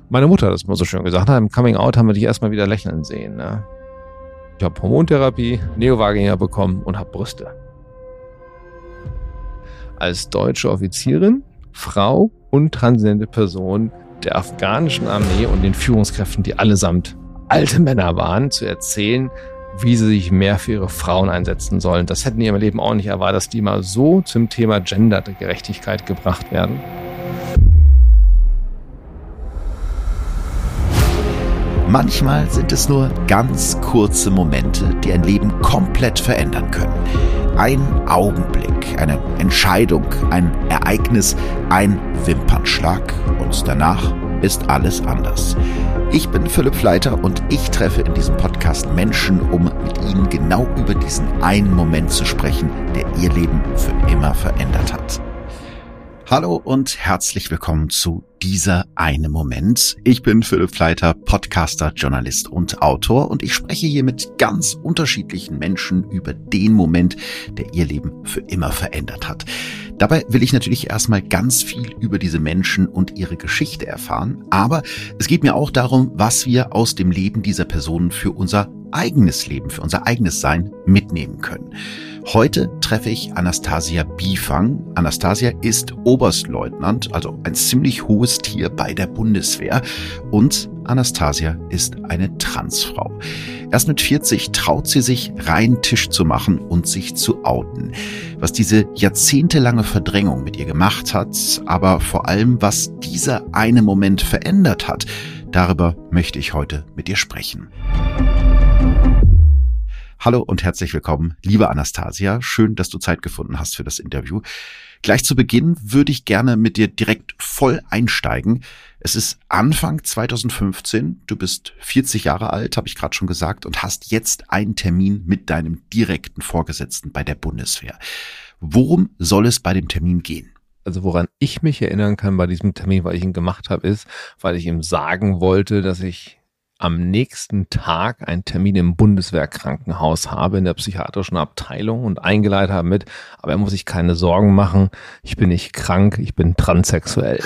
Meine Mutter hat das mal so schön gesagt, im Coming Out haben wir dich erstmal wieder lächeln sehen. Ne? Ich habe Hormontherapie, Neovagina bekommen und habe Brüste. Als deutsche Offizierin, Frau und transidente Person der afghanischen Armee und den Führungskräften, die allesamt alte Männer waren, zu erzählen, wie sie sich mehr für ihre Frauen einsetzen sollen. Das hätten die im Leben auch nicht erwartet, dass die mal so zum Thema Gendergerechtigkeit gebracht werden. Manchmal sind es nur ganz kurze Momente, die ein Leben komplett verändern können. Ein Augenblick, eine Entscheidung, ein Ereignis, ein Wimpernschlag und danach ist alles anders. Ich bin Philipp Fleiter und ich treffe in diesem Podcast Menschen, um mit ihnen genau über diesen einen Moment zu sprechen, der ihr Leben für immer verändert hat. Hallo und herzlich willkommen zu Dieser eine Moment. Ich bin Philipp Fleiter, Podcaster, Journalist und Autor und ich spreche hier mit ganz unterschiedlichen Menschen über den Moment, der ihr Leben für immer verändert hat. Dabei will ich natürlich erstmal ganz viel über diese Menschen und ihre Geschichte erfahren, aber es geht mir auch darum, was wir aus dem Leben dieser Personen für unser eigenes Leben, für unser eigenes Sein mitnehmen können. Heute treffe ich Anastasia Bifang. Anastasia ist Oberstleutnant, also ein ziemlich hohes Tier bei der Bundeswehr. Und Anastasia ist eine Transfrau. Erst mit 40 traut sie sich, reinen Tisch zu machen und sich zu outen. Was diese jahrzehntelange Verdrängung mit ihr gemacht hat, aber vor allem, was dieser eine Moment verändert hat, darüber möchte ich heute mit ihr sprechen. Hallo und herzlich willkommen, liebe Anastasia. Schön, dass du Zeit gefunden hast für das Interview. Gleich zu Beginn würde ich gerne mit dir direkt voll einsteigen. Es ist Anfang 2015, du bist 40 Jahre alt, habe ich gerade schon gesagt, und hast jetzt einen Termin mit deinem direkten Vorgesetzten bei der Bundeswehr. Worum soll es bei dem Termin gehen? Also woran ich mich erinnern kann bei diesem Termin, weil ich ihn gemacht habe, ist, weil ich ihm sagen wollte, dass ich am nächsten Tag einen Termin im Bundeswehrkrankenhaus habe, in der psychiatrischen Abteilung und eingeleitet habe mit, aber er muss sich keine Sorgen machen, ich bin nicht krank, ich bin transsexuell.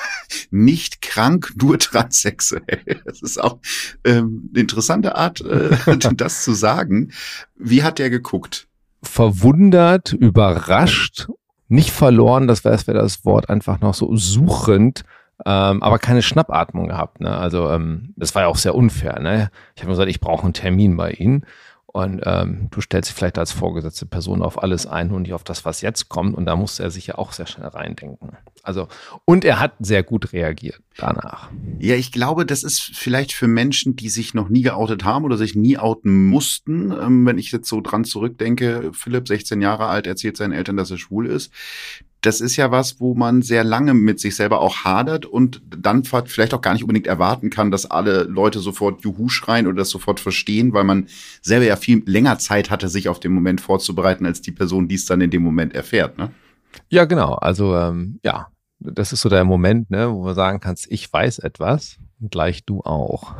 Nicht krank, nur transsexuell. Das ist auch eine interessante Art, das zu sagen. Wie hat der geguckt? Verwundert, überrascht, nicht verloren, das wäre das Wort, einfach noch so suchend, aber keine Schnappatmung gehabt. Ne? Also das war ja auch sehr unfair. Ne? Ich habe gesagt, ich brauche einen Termin bei Ihnen und du stellst dich vielleicht als vorgesetzte Person auf alles ein und nicht auf das, was jetzt kommt. Und da musste er sich ja auch sehr schnell reindenken. Also und er hat sehr gut reagiert danach. Ja, ich glaube, das ist vielleicht für Menschen, die sich noch nie geoutet haben oder sich nie outen mussten. Wenn ich jetzt so dran zurückdenke, Philipp, 16 Jahre alt, erzählt seinen Eltern, dass er schwul ist. Das ist ja was, wo man sehr lange mit sich selber auch hadert und dann vielleicht auch gar nicht unbedingt erwarten kann, dass alle Leute sofort Juhu schreien oder das sofort verstehen, weil man selber ja viel länger Zeit hatte, sich auf den Moment vorzubereiten, als die Person, die es dann in dem Moment erfährt, ne? Ja, genau. Also ja, das ist so der Moment, ne, wo man sagen kannst, ich weiß etwas und gleich du auch.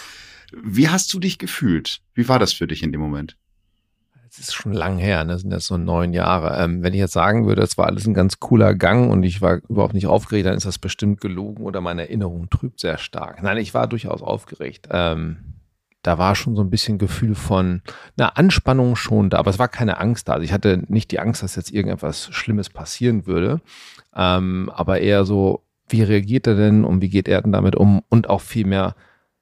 Wie hast du dich gefühlt? Wie war das für dich in dem Moment? Es ist schon lang her, ne? Das sind jetzt so 9 Jahre. Wenn ich jetzt sagen würde, es war alles ein ganz cooler Gang und ich war überhaupt nicht aufgeregt, dann ist das bestimmt gelogen oder meine Erinnerung trübt sehr stark. Nein, ich war durchaus aufgeregt. Da war schon so ein bisschen Gefühl von einer Anspannung schon da, aber es war keine Angst da. Also ich hatte nicht die Angst, dass jetzt irgendetwas Schlimmes passieren würde, aber eher so, wie reagiert er denn und wie geht er denn damit um und auch viel mehr,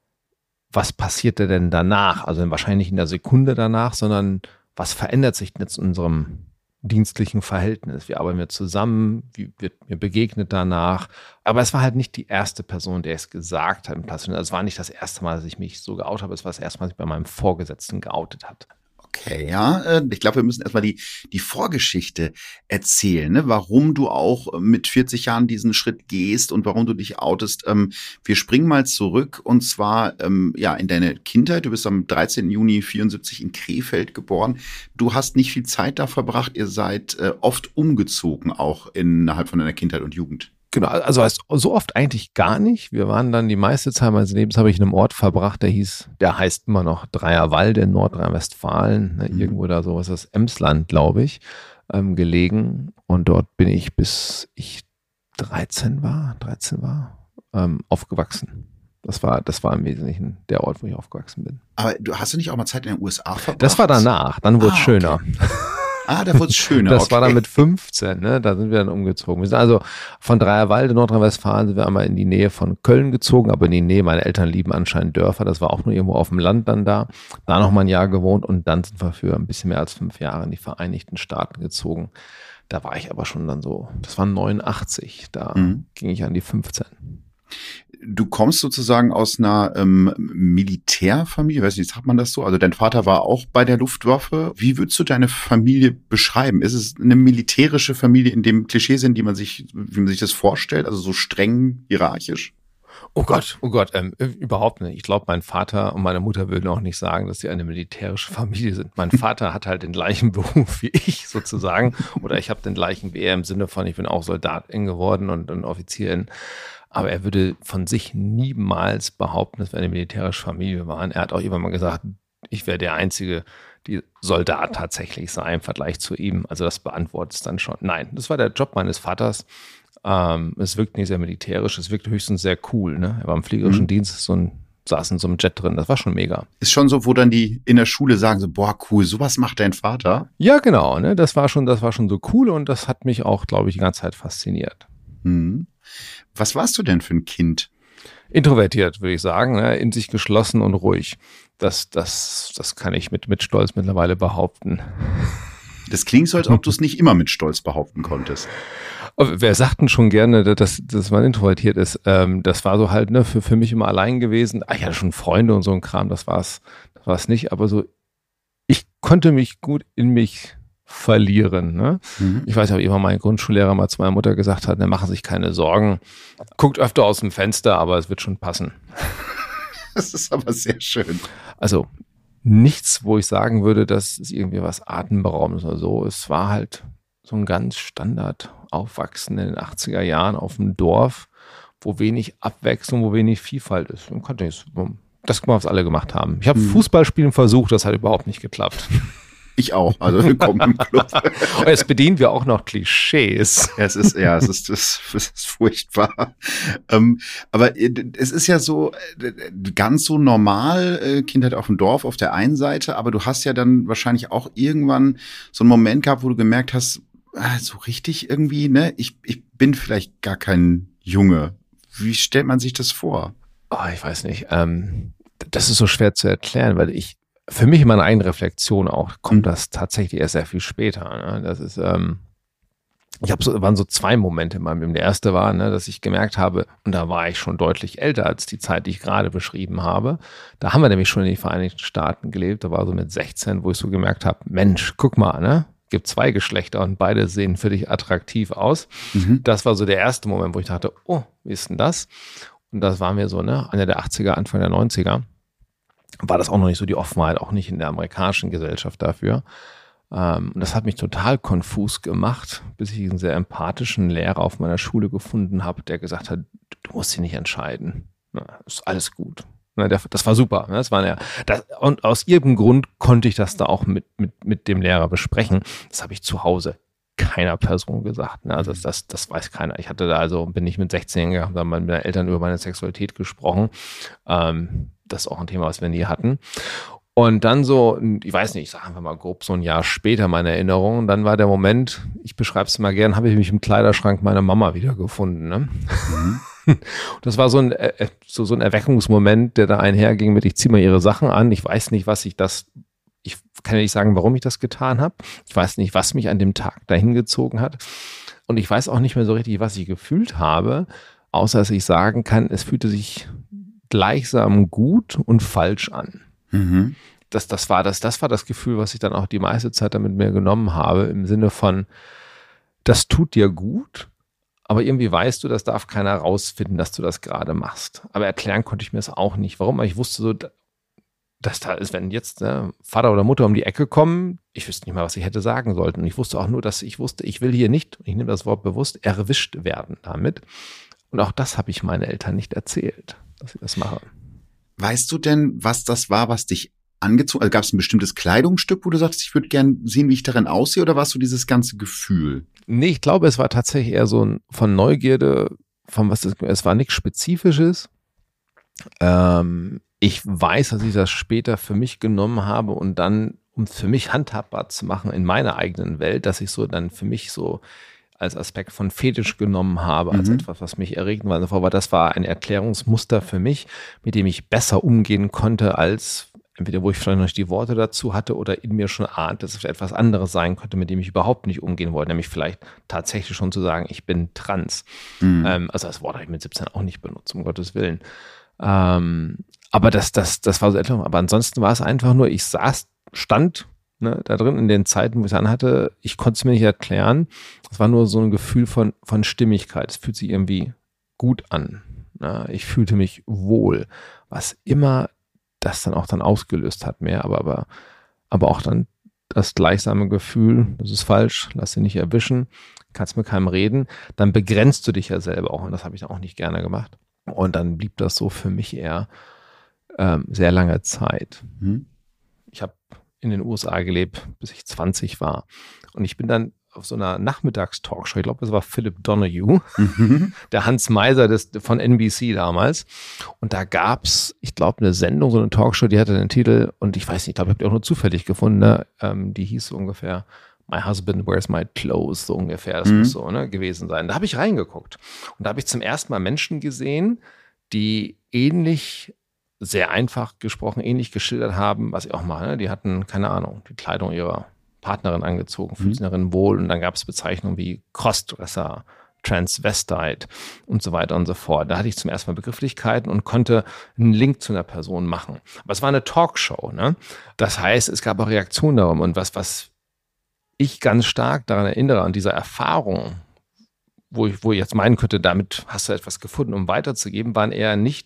was passierte denn danach? Also wahrscheinlich nicht in der Sekunde danach, sondern was verändert sich denn jetzt in unserem dienstlichen Verhältnis? Wie arbeiten wir zusammen? Wie wird mir begegnet danach? Aber es war halt nicht die erste Person, der es gesagt hat. Es war nicht das erste Mal, dass ich mich so geoutet habe. Es war das erste Mal, dass ich bei meinem Vorgesetzten geoutet hat. Okay, ja, ich glaube, wir müssen erstmal die Vorgeschichte erzählen, ne? Warum du auch mit 40 Jahren diesen Schritt gehst und warum du dich outest. Wir springen mal zurück und zwar ja in deine Kindheit. Du bist am 13. Juni 74 in Krefeld geboren. Du hast nicht viel Zeit da verbracht. Ihr seid oft umgezogen, auch innerhalb von deiner Kindheit und Jugend. Genau, also so oft eigentlich gar nicht. Wir waren dann die meiste Zeit meines Lebens, habe ich in einem Ort verbracht, der heißt immer noch Dreierwalde in Nordrhein-Westfalen, ne, irgendwo da so, was ist das, Emsland, glaube ich, gelegen. Und dort bin ich, bis ich 13 war, aufgewachsen. Das war im Wesentlichen der Ort, wo ich aufgewachsen bin. Aber hast du nicht auch mal Zeit in den USA verbracht? Das war danach, dann wurde es schöner. Okay. Da wurde es schöner. Das war dann mit 15, ne? Da sind wir dann umgezogen. Wir sind also von Dreierwalde, Nordrhein-Westfalen, sind wir einmal in die Nähe von Köln gezogen, aber in die Nähe, meine Eltern lieben anscheinend Dörfer, das war auch nur irgendwo auf dem Land dann da noch mal ein Jahr gewohnt und dann sind wir für ein bisschen mehr als 5 Jahre in die Vereinigten Staaten gezogen. Da war ich aber schon dann so, das war 89, da ging ich an die 15. Du kommst sozusagen aus einer Militärfamilie, weiß nicht, sagt man das so? Also dein Vater war auch bei der Luftwaffe. Wie würdest du deine Familie beschreiben? Ist es eine militärische Familie in dem Klischeesinn, wie man sich das vorstellt? Also so streng hierarchisch? Oh Gott, überhaupt nicht. Ich glaube, mein Vater und meine Mutter würden auch nicht sagen, dass sie eine militärische Familie sind. Mein Vater hat halt den gleichen Beruf wie ich sozusagen. Oder ich habe den gleichen wie er im Sinne von, ich bin auch Soldatin geworden und Offizierin. Aber er würde von sich niemals behaupten, dass wir eine militärische Familie waren. Er hat auch irgendwann mal gesagt, ich wäre der Einzige, die Soldat tatsächlich sei im Vergleich zu ihm. Also das beantwortet es dann schon. Nein, das war der Job meines Vaters. Es wirkt nicht sehr militärisch, es wirkt höchstens sehr cool. Ne? Er war im fliegerischen Dienst, saß in so einem Jet drin. Das war schon mega. Ist schon so, wo dann die in der Schule sagen so, boah, cool, sowas macht dein Vater? Ja, genau. Ne? Das war schon so cool und das hat mich auch, glaube ich, die ganze Zeit fasziniert. Was warst du denn für ein Kind? Introvertiert, würde ich sagen, ne? In sich geschlossen und ruhig. Das kann ich mit Stolz mittlerweile behaupten. Das klingt so, als ob du es nicht immer mit Stolz behaupten konntest. Wer sagt denn schon gerne, dass man introvertiert ist? Das war so halt, ne, für mich immer allein gewesen. Ich hatte schon Freunde und so ein Kram, das war's nicht. Aber so, ich konnte mich gut in mich verlieren. Ne? Ich weiß auch, immer mein Grundschullehrer mal zu meiner Mutter gesagt hat, ne, machen Sie sich keine Sorgen. Guckt öfter aus dem Fenster, aber es wird schon passen. Das ist aber sehr schön. Also nichts, wo ich sagen würde, dass es irgendwie was Atemberaubendes oder so. Es war halt so ein ganz Standard Aufwachsen in den 80er Jahren auf dem Dorf, wo wenig Abwechslung, wo wenig Vielfalt ist. Man konnte nicht das, was alle gemacht haben. Ich habe Fußballspielen versucht, das hat überhaupt nicht geklappt. Ich auch, also willkommen im Club. Und jetzt bedienen wir auch noch Klischees. Es ist furchtbar. Aber es ist ja so, ganz so normal, Kindheit auf dem Dorf auf der einen Seite, aber du hast ja dann wahrscheinlich auch irgendwann so einen Moment gehabt, wo du gemerkt hast, so richtig irgendwie, ne, ich bin vielleicht gar kein Junge. Wie stellt man sich das vor? Oh, ich weiß nicht. Das ist so schwer zu erklären, weil für mich in meiner eigenen Reflexion auch, kommt das tatsächlich erst sehr viel später. Ne? Das ist, waren so 2 Momente in meinem Leben. Der erste war, ne, dass ich gemerkt habe, und da war ich schon deutlich älter als die Zeit, die ich gerade beschrieben habe. Da haben wir nämlich schon in den Vereinigten Staaten gelebt. Da war so mit 16, wo ich so gemerkt habe, Mensch, guck mal, ne? Gibt 2 Geschlechter und beide sehen für dich attraktiv aus. Das war so der erste Moment, wo ich dachte, oh, wie ist denn das? Und das war mir so, ne, Ende der 80er, Anfang der 90er. War das auch noch nicht so die Offenheit, auch nicht in der amerikanischen Gesellschaft dafür. Und das hat mich total konfus gemacht, bis ich einen sehr empathischen Lehrer auf meiner Schule gefunden habe, der gesagt hat, du musst dich nicht entscheiden. Na, ist alles gut. Das war super. Und aus irgendeinem Grund konnte ich das da auch mit dem Lehrer besprechen. Das habe ich zu Hause keiner Person gesagt. Also das weiß keiner. Ich hatte da bin ich mit 16 gegangen, habe mit meinen Eltern über meine Sexualität gesprochen. Das ist auch ein Thema, was wir nie hatten. Und dann so, ich weiß nicht, ich sage einfach mal grob so ein Jahr später meine Erinnerung, dann war der Moment, ich beschreibe es mal gern, habe ich mich im Kleiderschrank meiner Mama wiedergefunden. Ne? Das war so ein Erweckungsmoment, der da einherging mit, ich ziehe mal ihre Sachen an, ich weiß nicht, ich kann ja nicht sagen, warum ich das getan habe. Ich weiß nicht, was mich an dem Tag dahin gezogen hat. Und ich weiß auch nicht mehr so richtig, was ich gefühlt habe, außer dass ich sagen kann, es fühlte sich gleichsam gut und falsch an. Das war das Gefühl, was ich dann auch die meiste Zeit damit mir genommen habe, im Sinne von, das tut dir gut, aber irgendwie weißt du, das darf keiner rausfinden, dass du das gerade machst. Aber erklären konnte ich mir das auch nicht. Warum? Weil ich wusste so, dass da ist, wenn jetzt Vater oder Mutter um die Ecke kommen, ich wüsste nicht mal, was ich hätte sagen sollten. Und ich wusste auch nur, dass ich wusste, ich will hier nicht, ich nehme das Wort bewusst, erwischt werden damit. Und auch das habe ich meinen Eltern nicht erzählt, dass ich das mache. Weißt du denn, was das war, was dich angezogen, also gab es ein bestimmtes Kleidungsstück, wo du sagst, ich würde gern sehen, wie ich darin aussehe, oder warst du dieses ganze Gefühl? Nee, ich glaube, es war tatsächlich eher so von Neugierde, es war nichts Spezifisches. Ich weiß, dass ich das später für mich genommen habe und dann, um es für mich handhabbar zu machen in meiner eigenen Welt, dass ich so dann für mich so als Aspekt von Fetisch genommen habe, als etwas, was mich erregt war. Aber das war ein Erklärungsmuster für mich, mit dem ich besser umgehen konnte, als entweder wo ich vielleicht noch nicht die Worte dazu hatte oder in mir schon ahnt, dass es etwas anderes sein könnte, mit dem ich überhaupt nicht umgehen wollte, nämlich vielleicht tatsächlich schon zu sagen, ich bin trans. Also das Wort habe ich mit 17 auch nicht benutzt, um Gottes Willen. Aber das war so etwas. Aber ansonsten war es einfach nur, ich stand da drin in den Zeiten, wo ich es anhatte, ich konnte es mir nicht erklären. Es war nur so ein Gefühl von Stimmigkeit. Es fühlt sich irgendwie gut an. Ich fühlte mich wohl, was immer das dann auch ausgelöst hat mehr, aber auch dann das gleichsame Gefühl, das ist falsch, lass dich nicht erwischen, kannst mit keinem reden, dann begrenzt du dich ja selber auch und das habe ich dann auch nicht gerne gemacht. Und dann blieb das so für mich eher sehr lange Zeit. Ich habe in den USA gelebt, bis ich 20 war. Und ich bin dann auf so einer Nachmittagstalkshow, ich glaube, das war Philip Donahue, der Hans Meiser von NBC damals. Und da gab es, ich glaube, eine Sendung, so eine Talkshow, die hatte den Titel, und ich weiß nicht, ich glaube, ich habe die auch nur zufällig gefunden, ne? Die hieß so ungefähr My Husband Wears My Clothes, so ungefähr, das muss so gewesen sein. Da habe ich reingeguckt. Und da habe ich zum ersten Mal Menschen gesehen, die ähnlich, sehr einfach gesprochen, ähnlich geschildert haben, was ich auch mal, die hatten, keine Ahnung, die Kleidung ihrer Partnerin angezogen, fühlt sich darin wohl, und dann gab es Bezeichnungen wie Crossdresser, Transvestite und so weiter und so fort. Da hatte ich zum ersten Mal Begrifflichkeiten und konnte einen Link zu einer Person machen. Aber es war eine Talkshow, ne? Das heißt, es gab auch Reaktionen darum, und was ich ganz stark daran erinnere, an dieser Erfahrung, wo ich jetzt meinen könnte, damit hast du etwas gefunden, um weiterzugeben, waren eher nicht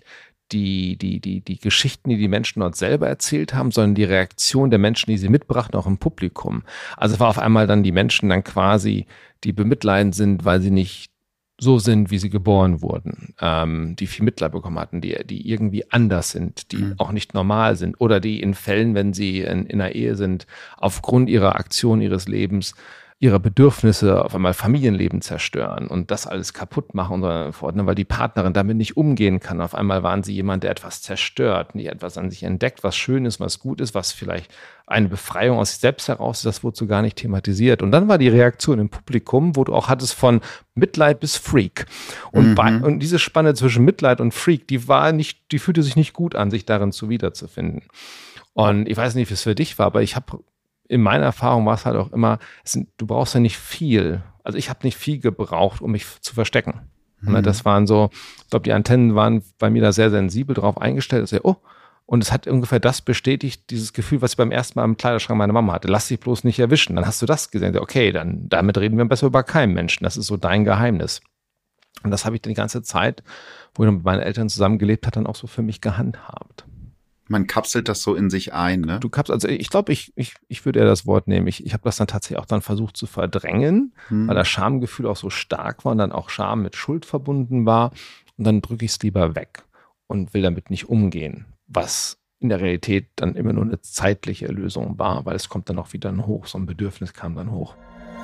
die Geschichten, die Menschen dort selber erzählt haben, sondern die Reaktion der Menschen, die sie mitbrachten, auch im Publikum. Also es war auf einmal dann die Menschen dann quasi, die bemitleidend sind, weil sie nicht so sind, wie sie geboren wurden, die viel Mitleid bekommen hatten, die irgendwie anders sind, die auch nicht normal sind, oder die in Fällen, wenn sie in einer Ehe sind, aufgrund ihrer Aktion ihres Lebens ihre Bedürfnisse auf einmal Familienleben zerstören und das alles kaputt machen und so fort, weil die Partnerin damit nicht umgehen kann. Auf einmal waren sie jemand, der etwas zerstört, nicht etwas an sich entdeckt, was schön ist, was gut ist, was vielleicht eine Befreiung aus sich selbst heraus ist, das wurde so gar nicht thematisiert. Und dann war die Reaktion im Publikum, wo du auch hattest von Mitleid bis Freak. Und, und diese Spanne zwischen Mitleid und Freak, die fühlte sich nicht gut an, sich darin wiederzufinden. Und ich weiß nicht, wie es für dich war, aber in meiner Erfahrung war es halt auch immer, du brauchst ja nicht viel. Also ich habe nicht viel gebraucht, um mich zu verstecken. Das waren so, ich glaube, die Antennen waren bei mir da sehr sensibel drauf eingestellt. Also, und es hat ungefähr das bestätigt, dieses Gefühl, was ich beim ersten Mal im Kleiderschrank meiner Mama hatte. Lass dich bloß nicht erwischen. Dann hast du das gesehen. Okay, dann damit reden wir besser über keinen Menschen. Das ist so dein Geheimnis. Und das habe ich die ganze Zeit, wo ich noch mit meinen Eltern zusammengelebt habe, dann auch so für mich gehandhabt. Man kapselt das so in sich ein, ne? Also ich glaube, ich würde eher das Wort nehmen. Ich habe das dann tatsächlich auch dann versucht zu verdrängen, weil das Schamgefühl auch so stark war und dann auch Scham mit Schuld verbunden war. Und dann drücke ich es lieber weg und will damit nicht umgehen, was in der Realität dann immer nur eine zeitliche Lösung war, weil es kommt dann auch wieder hoch, so ein Bedürfnis kam dann hoch.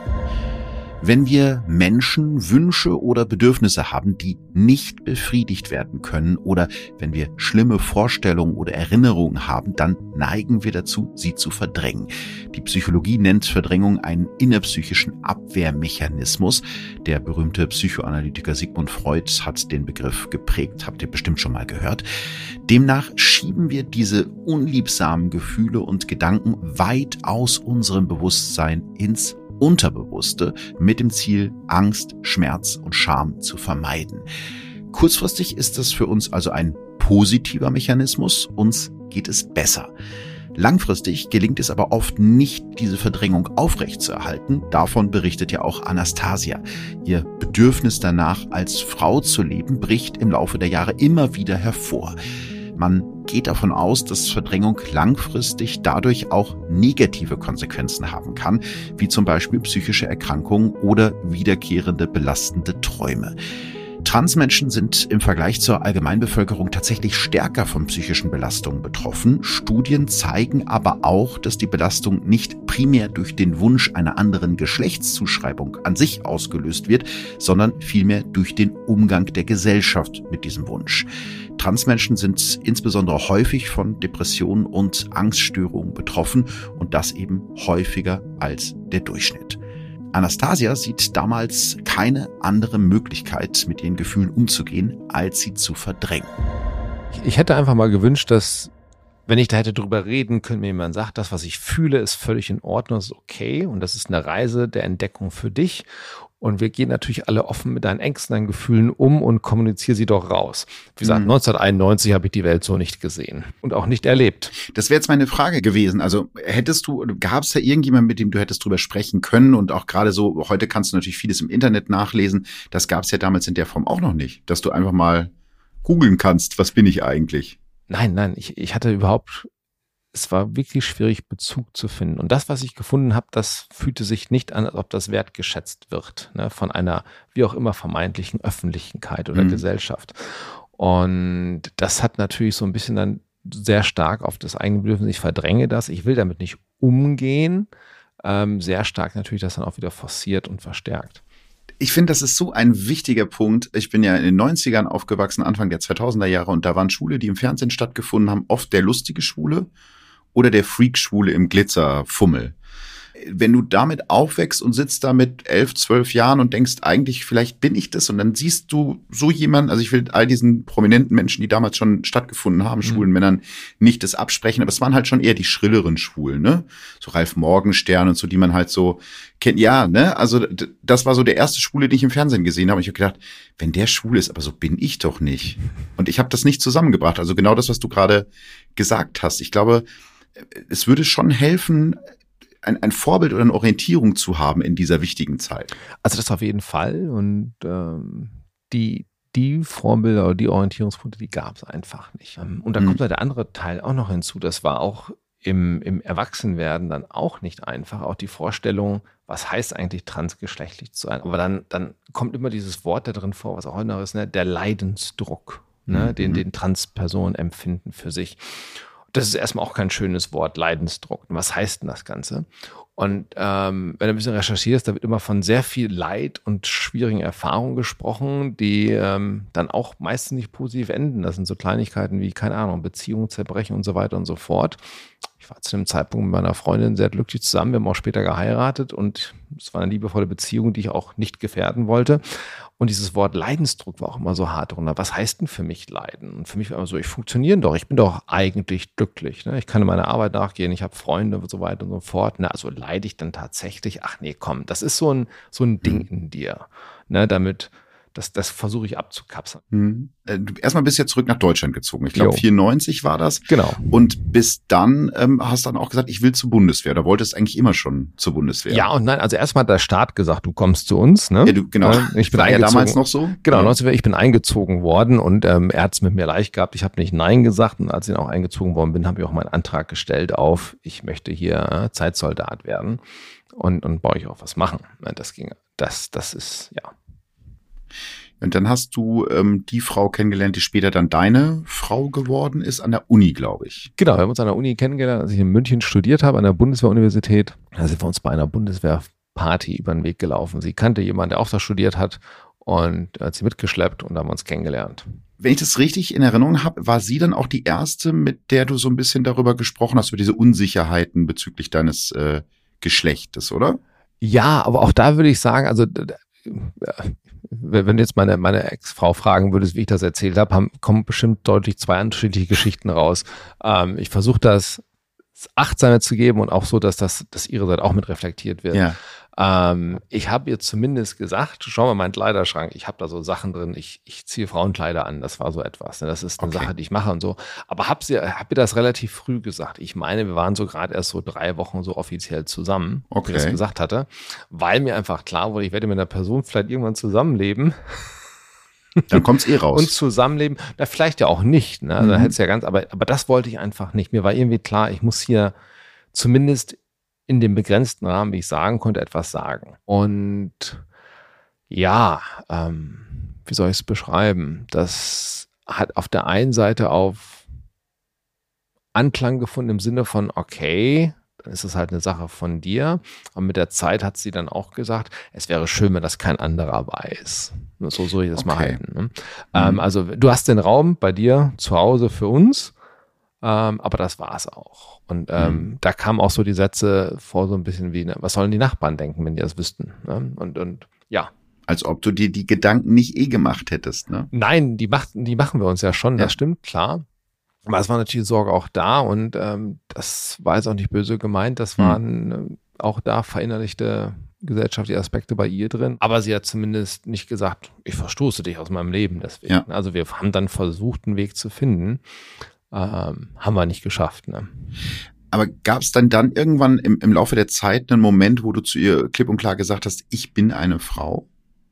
Wenn wir Menschen Wünsche oder Bedürfnisse haben, die nicht befriedigt werden können, oder wenn wir schlimme Vorstellungen oder Erinnerungen haben, dann neigen wir dazu, sie zu verdrängen. Die Psychologie nennt Verdrängung einen innerpsychischen Abwehrmechanismus. Der berühmte Psychoanalytiker Sigmund Freud hat den Begriff geprägt, habt ihr bestimmt schon mal gehört. Demnach schieben wir diese unliebsamen Gefühle und Gedanken weit aus unserem Bewusstsein ins Unterbewusste mit dem Ziel, Angst, Schmerz und Scham zu vermeiden. Kurzfristig ist das für uns also ein positiver Mechanismus, uns geht es besser. Langfristig gelingt es aber oft nicht, diese Verdrängung aufrechtzuerhalten. Davon berichtet ja auch Anastasia. Ihr Bedürfnis danach, als Frau zu leben, bricht im Laufe der Jahre immer wieder hervor. Man geht davon aus, dass Verdrängung langfristig dadurch auch negative Konsequenzen haben kann, wie zum Beispiel psychische Erkrankungen oder wiederkehrende belastende Träume. Transmenschen sind im Vergleich zur Allgemeinbevölkerung tatsächlich stärker von psychischen Belastungen betroffen. Studien zeigen aber auch, dass die Belastung nicht primär durch den Wunsch einer anderen Geschlechtszuschreibung an sich ausgelöst wird, sondern vielmehr durch den Umgang der Gesellschaft mit diesem Wunsch. Transmenschen sind insbesondere häufig von Depressionen und Angststörungen betroffen und das eben häufiger als der Durchschnitt. Anastasia sieht damals keine andere Möglichkeit, mit ihren Gefühlen umzugehen, als sie zu verdrängen. Ich hätte einfach mal gewünscht, dass, wenn ich da hätte drüber reden können, mir jemand sagt, das, was ich fühle, ist völlig in Ordnung, ist okay und das ist eine Reise der Entdeckung für dich. Und wir gehen natürlich alle offen mit deinen Ängsten, deinen Gefühlen um und kommuniziere sie doch raus. Wie gesagt, 1991 habe ich die Welt so nicht gesehen und auch nicht erlebt. Das wäre jetzt meine Frage gewesen. Also gab es da irgendjemanden, mit dem du hättest drüber sprechen können? Und auch gerade so, heute kannst du natürlich vieles im Internet nachlesen. Das gab es ja damals in der Form auch noch nicht, dass du einfach mal googeln kannst, was bin ich eigentlich? Nein, ich hatte überhaupt, es war wirklich schwierig, Bezug zu finden. Und das, was ich gefunden habe, das fühlte sich nicht an, als ob das wertgeschätzt wird, ne, von einer, wie auch immer, vermeintlichen Öffentlichkeit oder Gesellschaft. Und das hat natürlich so ein bisschen dann sehr stark auf das eigene Bedürfnis, ich verdränge das, ich will damit nicht umgehen, sehr stark natürlich das dann auch wieder forciert und verstärkt. Ich finde, das ist so ein wichtiger Punkt. Ich bin ja in den 90ern aufgewachsen, Anfang der 2000er Jahre, und da waren Schwule, die im Fernsehen stattgefunden haben, oft der lustige Schwule oder der Freak-Schwule im Glitzerfummel. Wenn du damit aufwächst und sitzt da mit 11, 12 Jahren und denkst, eigentlich, vielleicht bin ich das, und dann siehst du so jemanden, also ich will all diesen prominenten Menschen, die damals schon stattgefunden haben, schwulen Männern, nicht das absprechen, aber es waren halt schon eher die schrilleren Schwulen, ne? So Ralf Morgenstern und so, die man halt so kennt. Ja, ne? Also das war so der erste Schwule, den ich im Fernsehen gesehen habe. Und ich habe gedacht, wenn der schwul ist, aber so bin ich doch nicht. Und ich habe das nicht zusammengebracht. Also genau das, was du gerade gesagt hast. Ich glaube, es würde schon helfen, ein Vorbild oder eine Orientierung zu haben in dieser wichtigen Zeit. Also das auf jeden Fall. Und die Vorbilder oder die Orientierungspunkte, die gab es einfach nicht. Und da kommt der andere Teil auch noch hinzu. Das war auch im Erwachsenwerden dann auch nicht einfach. Auch die Vorstellung, was heißt eigentlich transgeschlechtlich zu sein? Aber dann kommt immer dieses Wort da drin vor, was auch heute noch ist, ne? Der Leidensdruck, ne? Den Transpersonen empfinden für sich. Das ist erstmal auch kein schönes Wort, Leidensdruck. Was heißt denn das Ganze? Und wenn du ein bisschen recherchierst, da wird immer von sehr viel Leid und schwierigen Erfahrungen gesprochen, die dann auch meistens nicht positiv enden. Das sind so Kleinigkeiten wie, keine Ahnung, Beziehungen zerbrechen und so weiter und so fort. Ich war zu dem Zeitpunkt mit meiner Freundin sehr glücklich zusammen. Wir haben auch später geheiratet und es war eine liebevolle Beziehung, die ich auch nicht gefährden wollte. Und dieses Wort Leidensdruck war auch immer so hart drunter. Was heißt denn für mich Leiden? Und für mich war immer so, ich funktioniere doch, ich bin doch eigentlich glücklich. Ne? Ich kann in meiner Arbeit nachgehen, ich habe Freunde und so weiter und so fort. Na, also leide ich dann tatsächlich? Ach nee, komm, das ist so ein Ding in dir. Ne? Damit, das versuche ich abzukapseln. Erstmal bist du jetzt zurück nach Deutschland gezogen. Ich glaube, 94 war das. Genau. Und bis dann hast du dann auch gesagt, ich will zur Bundeswehr. Da wolltest eigentlich immer schon zur Bundeswehr. Ja und nein, also erstmal hat der Staat gesagt, du kommst zu uns. Ne? Ja, genau. Ich bin war ja damals noch so. Genau, ich bin eingezogen worden und er hat es mit mir leicht gehabt. Ich habe nicht Nein gesagt und als ich dann auch eingezogen worden bin, habe ich auch meinen Antrag gestellt auf, ich möchte hier Zeitsoldat werden und bei euch auch was machen. Das ist, ja. Und dann hast du die Frau kennengelernt, die später dann deine Frau geworden ist, an der Uni, glaube ich. Genau, wir haben uns an der Uni kennengelernt, als ich in München studiert habe, an der Bundeswehr-Universität. Da sind wir uns bei einer Bundeswehrparty über den Weg gelaufen. Sie kannte jemanden, der auch da studiert hat und hat sie mitgeschleppt und haben uns kennengelernt. Wenn ich das richtig in Erinnerung habe, war sie dann auch die erste, mit der du so ein bisschen darüber gesprochen hast, über diese Unsicherheiten bezüglich deines Geschlechtes, oder? Ja, aber auch da würde ich sagen, also wenn du jetzt meine Ex-Frau fragen würdest, wie ich das erzählt habe, kommen bestimmt deutlich zwei unterschiedliche Geschichten raus. Ich versuche das achtsamer zu geben und auch so, dass ihre Seite auch mit reflektiert wird. Ja. Ich habe ihr zumindest gesagt, schau mal meinen Kleiderschrank, ich habe da so Sachen drin, ich ziehe Frauenkleider an, das war so etwas. Ne? Das ist eine Sache, die ich mache und so. Aber hab ihr das relativ früh gesagt. Ich meine, wir waren so gerade erst so 3 Wochen so offiziell zusammen, wie ich das gesagt hatte, weil mir einfach klar wurde, ich werde mit einer Person vielleicht irgendwann zusammenleben. Dann kommt's raus. Und zusammenleben, na, vielleicht ja auch nicht, ne? Also, hätt's ja aber das wollte ich einfach nicht. Mir war irgendwie klar, ich muss hier zumindest in dem begrenzten Rahmen, wie ich sagen konnte, etwas sagen. Und ja, wie soll ich es beschreiben? Das hat auf der einen Seite auf Anklang gefunden im Sinne von, okay, dann ist es halt eine Sache von dir. Aber mit der Zeit hat sie dann auch gesagt, es wäre schön, wenn das kein anderer weiß. So soll ich das mal halten. Ne? Also du hast den Raum bei dir zu Hause für uns, aber das war es auch. Und da kamen auch so die Sätze vor, so ein bisschen wie, ne, was sollen die Nachbarn denken, wenn die das wüssten? Ne? Und ja. Als ob du dir die Gedanken nicht gemacht hättest, ne? Nein, die machen wir uns ja schon, das stimmt, klar. Aber es war natürlich Sorge auch da und das war jetzt auch nicht böse gemeint, das waren auch da verinnerlichte gesellschaftliche Aspekte bei ihr drin. Aber sie hat zumindest nicht gesagt, ich verstoße dich aus meinem Leben deswegen. Ja. Also wir haben dann versucht, einen Weg zu finden, haben wir nicht geschafft. Ne? Aber gab es dann irgendwann im Laufe der Zeit einen Moment, wo du zu ihr klipp und klar gesagt hast, ich bin eine Frau?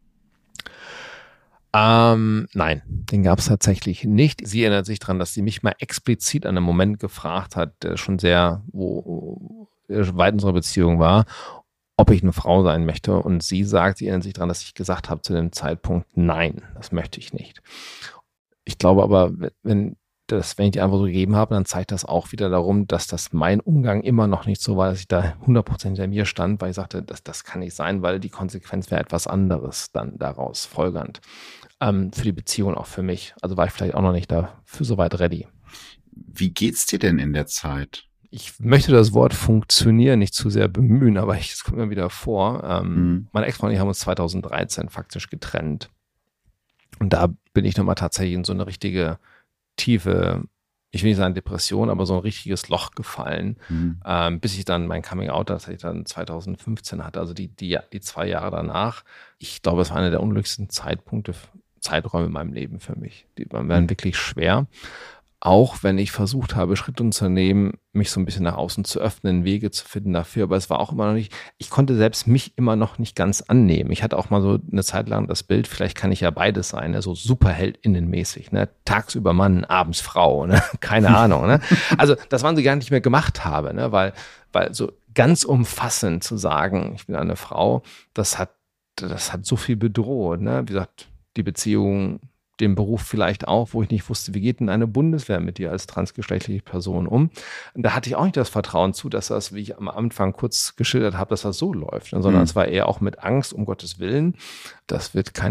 Nein, den gab es tatsächlich nicht. Sie erinnert sich daran, dass sie mich mal explizit an einem Moment gefragt hat, der schon sehr weit in unserer Beziehung war, ob ich eine Frau sein möchte. Und sie erinnert sich daran, dass ich gesagt habe zu dem Zeitpunkt, nein, das möchte ich nicht. Ich glaube aber, wenn ich die Antwort so gegeben habe, dann zeigt das auch wieder darum, dass das mein Umgang immer noch nicht so war, dass ich da 100% hinter mir stand, weil ich sagte, das kann nicht sein, weil die Konsequenz wäre etwas anderes dann daraus folgernd. Für die Beziehung auch für mich. Also war ich vielleicht auch noch nicht dafür so weit ready. Wie geht's dir denn in der Zeit? Ich möchte das Wort funktionieren nicht zu sehr bemühen, aber es kommt mir wieder vor. Meine Ex-Frau und ich haben uns 2013 faktisch getrennt. Und da bin ich nochmal tatsächlich in so eine richtige tiefe, ich will nicht sagen Depression, aber so ein richtiges Loch gefallen, bis ich dann mein Coming-out tatsächlich dann 2015 hatte, also die 2 Jahre danach. Ich glaube, es war einer der unglücklichsten Zeiträume in meinem Leben für mich. Die waren wirklich schwer. Auch wenn ich versucht habe, Schritte zu nehmen, mich so ein bisschen nach außen zu öffnen, Wege zu finden dafür. Aber es war auch immer noch nicht, ich konnte selbst mich immer noch nicht ganz annehmen. Ich hatte auch mal so eine Zeit lang das Bild, vielleicht kann ich ja beides sein, ne? So SuperheldInnenmäßig, ne? Tagsüber Mann, abends Frau, ne? Keine Ahnung. Ne? Also das waren sie gar nicht mehr gemacht habe, ne? Weil so ganz umfassend zu sagen, ich bin eine Frau, das hat so viel bedroht. Ne? Wie gesagt, die Beziehung, den Beruf vielleicht auch, wo ich nicht wusste, wie geht denn eine Bundeswehr mit dir als transgeschlechtliche Person um? Und da hatte ich auch nicht das Vertrauen zu, dass das, wie ich am Anfang kurz geschildert habe, dass das so läuft, sondern es war eher auch mit Angst, um Gottes Willen. Das wird keine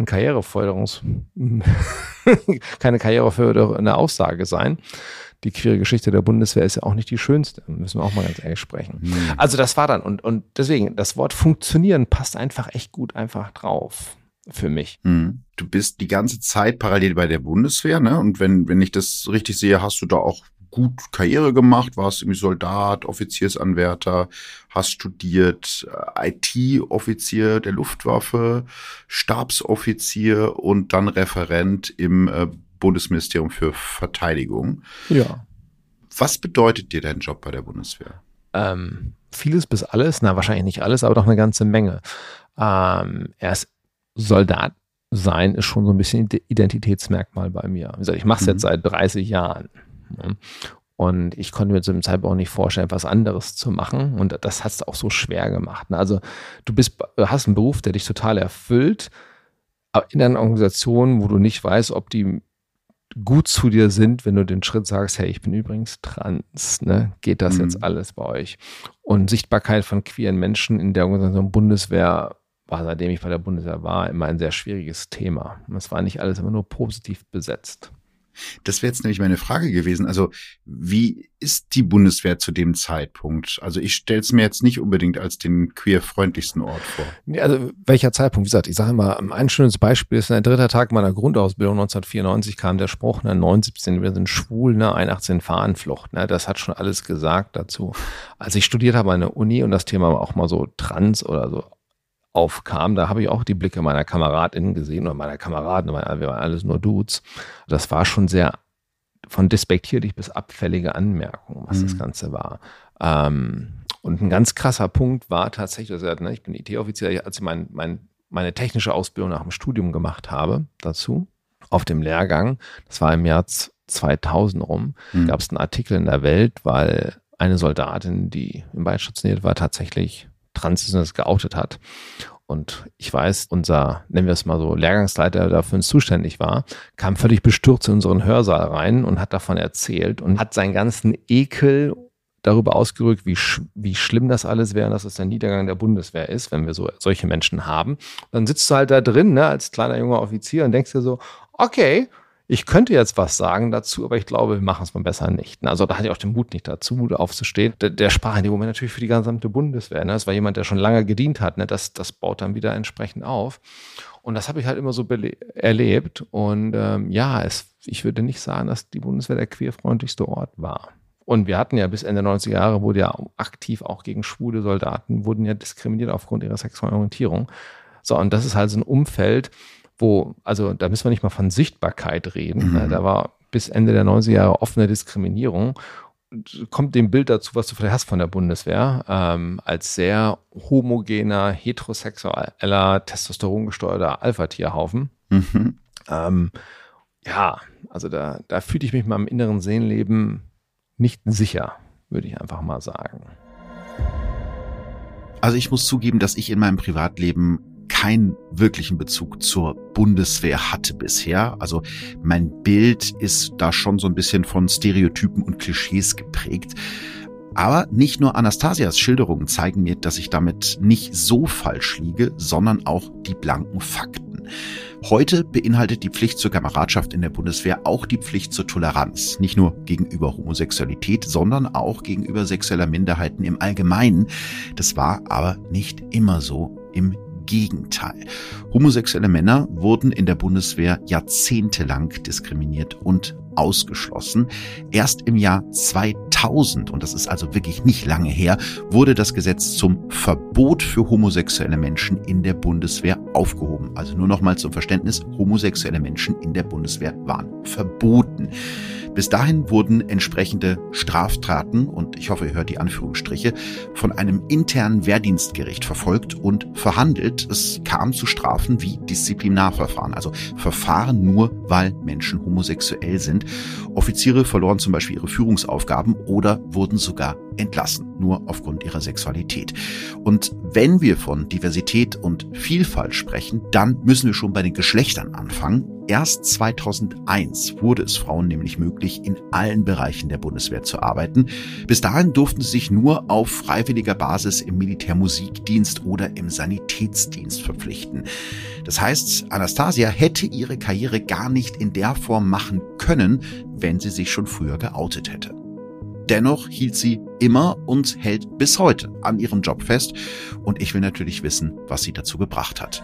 karrierefördernde Aussage sein. Die queere Geschichte der Bundeswehr ist ja auch nicht die schönste, müssen wir auch mal ganz ehrlich sprechen. Also das war dann, und deswegen, das Wort funktionieren passt einfach echt gut einfach drauf. Für mich. Du bist die ganze Zeit parallel bei der Bundeswehr, ne? Und wenn ich das richtig sehe, hast du da auch gut Karriere gemacht, warst irgendwie Soldat, Offiziersanwärter, hast studiert, IT-Offizier der Luftwaffe, Stabsoffizier und dann Referent im Bundesministerium für Verteidigung. Ja. Was bedeutet dir dein Job bei der Bundeswehr? Vieles bis alles, wahrscheinlich nicht alles, aber doch eine ganze Menge. Erst Soldat sein ist schon so ein bisschen Identitätsmerkmal bei mir. Wie gesagt, ich mache es jetzt seit 30 Jahren. Und ich konnte mir zu dem Zeitpunkt auch nicht vorstellen, etwas anderes zu machen. Und das hat es auch so schwer gemacht. Also du hast einen Beruf, der dich total erfüllt, aber in einer Organisation, wo du nicht weißt, ob die gut zu dir sind, wenn du den Schritt sagst, hey, ich bin übrigens trans, ne? Geht das jetzt alles bei euch? Und Sichtbarkeit von queeren Menschen in der Organisation Bundeswehr war, seitdem ich bei der Bundeswehr war, immer ein sehr schwieriges Thema. Es war nicht alles immer nur positiv besetzt. Das wäre jetzt nämlich meine Frage gewesen. Also wie ist die Bundeswehr zu dem Zeitpunkt? Also ich stelle es mir jetzt nicht unbedingt als den queer-freundlichsten Ort vor. Also welcher Zeitpunkt? Wie gesagt, ich sage immer, ein schönes Beispiel ist, der 3. Tag meiner Grundausbildung 1994 kam der Spruch, 9/17, wir sind schwul, 18 Fahnenflucht. Das hat schon alles gesagt dazu. Als ich studiert habe an der Uni und das Thema auch mal so trans oder so aufkam, da habe ich auch die Blicke meiner KameradInnen gesehen oder meiner Kameraden, wir waren alles nur Dudes. Das war schon sehr von despektierlich bis abfällige Anmerkungen, was das Ganze war. Und ein ganz krasser Punkt war tatsächlich, ich bin IT-Offizier, als ich meine technische Ausbildung nach dem Studium gemacht habe, dazu, auf dem Lehrgang, das war im Jahr 2000 rum, gab es einen Artikel in der Welt, weil eine Soldatin, die im Wald stationiert war, tatsächlich trans ist und das geoutet hat. Und ich weiß, unser, nennen wir es mal so, Lehrgangsleiter, der dafür uns zuständig war, kam völlig bestürzt in unseren Hörsaal rein und hat davon erzählt und hat seinen ganzen Ekel darüber ausgerückt, wie schlimm das alles wäre und dass es der Niedergang der Bundeswehr ist, wenn wir solche Menschen haben. Dann sitzt du halt da drin, ne, als kleiner junger Offizier und denkst dir so, okay, ich könnte jetzt was sagen dazu, aber ich glaube, wir machen es mal besser nicht. Also da hatte ich auch den Mut nicht dazu, Mut aufzustehen. Der sprach in dem Moment natürlich für die gesamte Bundeswehr. Ne? Das war jemand, der schon lange gedient hat. Ne? Das baut dann wieder entsprechend auf. Und das habe ich halt immer so erlebt. Und ich würde nicht sagen, dass die Bundeswehr der queerfreundlichste Ort war. Und wir hatten ja bis Ende der 90er Jahre, wurde ja aktiv auch gegen schwule Soldaten, wurden ja diskriminiert aufgrund ihrer sexuellen Orientierung. So, und das ist halt so ein Umfeld, da müssen wir nicht mal von Sichtbarkeit reden. Mhm. Da war bis Ende der 90er Jahre offene Diskriminierung. Kommt dem Bild dazu, was du vielleicht hast von der Bundeswehr, als sehr homogener, heterosexueller, testosterongesteuerter Alpha-Tierhaufen. Mhm. Also da fühle ich mich in meinem inneren Seelenleben nicht sicher, würde ich einfach mal sagen. Also ich muss zugeben, dass ich in meinem Privatleben keinen wirklichen Bezug zur Bundeswehr hatte bisher. Also mein Bild ist da schon so ein bisschen von Stereotypen und Klischees geprägt. Aber nicht nur Anastasias Schilderungen zeigen mir, dass ich damit nicht so falsch liege, sondern auch die blanken Fakten. Heute beinhaltet die Pflicht zur Kameradschaft in der Bundeswehr auch die Pflicht zur Toleranz. Nicht nur gegenüber Homosexualität, sondern auch gegenüber sexueller Minderheiten im Allgemeinen. Das war aber nicht immer so im Gegenteil. Homosexuelle Männer wurden in der Bundeswehr jahrzehntelang diskriminiert und ausgeschlossen. Erst im Jahr 2000, und das ist also wirklich nicht lange her, wurde das Gesetz zum Verbot für homosexuelle Menschen in der Bundeswehr aufgehoben. Also nur noch mal zum Verständnis, homosexuelle Menschen in der Bundeswehr waren verboten. Bis dahin wurden entsprechende Straftaten, und ich hoffe, ihr hört die Anführungsstriche, von einem internen Wehrdienstgericht verfolgt und verhandelt. Es kam zu Strafen wie Disziplinarverfahren, also Verfahren nur, weil Menschen homosexuell sind. Offiziere verloren zum Beispiel ihre Führungsaufgaben oder wurden sogar entlassen, nur aufgrund ihrer Sexualität. Und wenn wir von Diversität und Vielfalt sprechen, dann müssen wir schon bei den Geschlechtern anfangen. Erst 2001 wurde es Frauen nämlich möglich, in allen Bereichen der Bundeswehr zu arbeiten. Bis dahin durften sie sich nur auf freiwilliger Basis im Militärmusikdienst oder im Sanitätsdienst verpflichten. Das heißt, Anastasia hätte ihre Karriere gar nicht in der Form machen können, wenn sie sich schon früher geoutet hätte. Dennoch hielt sie immer und hält bis heute an ihrem Job fest. Und ich will natürlich wissen, was sie dazu gebracht hat.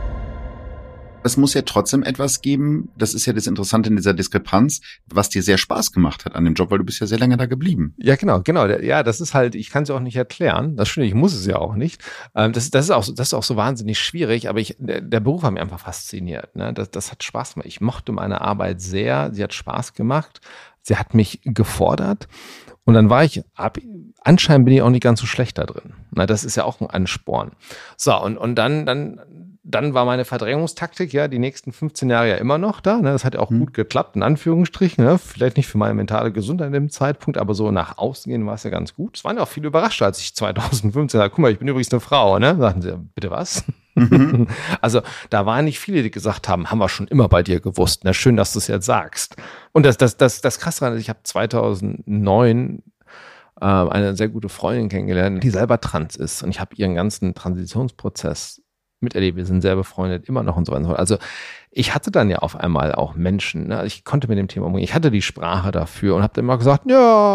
Es muss ja trotzdem etwas geben, das ist ja das Interessante in dieser Diskrepanz, was dir sehr Spaß gemacht hat an dem Job, weil du bist ja sehr lange da geblieben. Ja, genau. Ja, das ist halt, ich kann es auch nicht erklären. Das stimmt, ich muss es ja auch nicht. Das ist auch so wahnsinnig schwierig, aber der Beruf hat mich einfach fasziniert. Ne? Das hat Spaß gemacht. Ich mochte meine Arbeit sehr, sie hat Spaß gemacht, sie hat mich gefordert. Und dann anscheinend bin ich auch nicht ganz so schlecht da drin. Na, das ist ja auch ein Ansporn. So, und dann war meine Verdrängungstaktik ja die nächsten 15 Jahre ja immer noch da. Ne? Das hat ja auch gut geklappt, in Anführungsstrichen. Ne? Vielleicht nicht für meine mentale Gesundheit in dem Zeitpunkt, aber so nach außen gehen war es ja ganz gut. Es waren ja auch viele überrascht, als ich 2015 sagte, guck mal, ich bin übrigens eine Frau. Ne? Sagten sie, bitte was? Mhm. Also da waren nicht viele, die gesagt haben wir schon immer bei dir gewusst. Ne? Schön, dass du es jetzt sagst. Und das Krasse war, ich habe 2009 eine sehr gute Freundin kennengelernt, die selber trans ist. Und ich habe ihren ganzen Transitionsprozess miterlebt. Wir sind sehr befreundet, immer noch und so weiter. Also ich hatte dann ja auf einmal auch Menschen, ne? Ich konnte mit dem Thema umgehen. Ich hatte die Sprache dafür und habe dann immer gesagt,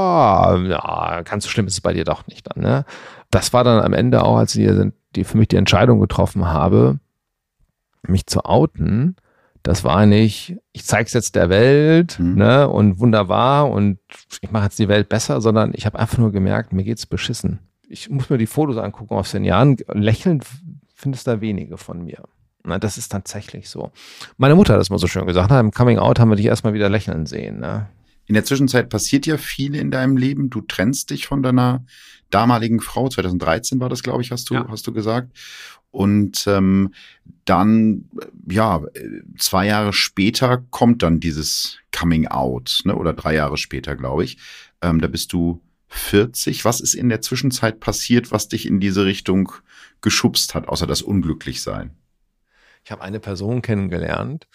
ja, ganz so schlimm ist es bei dir doch nicht dann. Ne? Das war dann am Ende auch, als ich für mich die Entscheidung getroffen habe, mich zu outen. Das war nicht, ich zeig's jetzt der Welt, ne, und wunderbar und ich mache jetzt die Welt besser, sondern ich habe einfach nur gemerkt, mir geht's beschissen. Ich muss mir die Fotos angucken auf den Jahren. Lächelnd findest da wenige von mir. Na, das ist tatsächlich so. Meine Mutter hat das mal so schön gesagt, im Coming Out haben wir dich erstmal wieder lächeln sehen. Ne? In der Zwischenzeit passiert ja viel in deinem Leben. Du trennst dich von deiner damaligen Frau. 2013 war das, glaube ich, hast du gesagt. Und dann, 2 Jahre später kommt dann dieses Coming Out, ne? Oder 3 Jahre später, glaube ich. Da bist du 40. Was ist in der Zwischenzeit passiert, was dich in diese Richtung geschubst hat, außer das Unglücklichsein? Ich habe eine Person kennengelernt,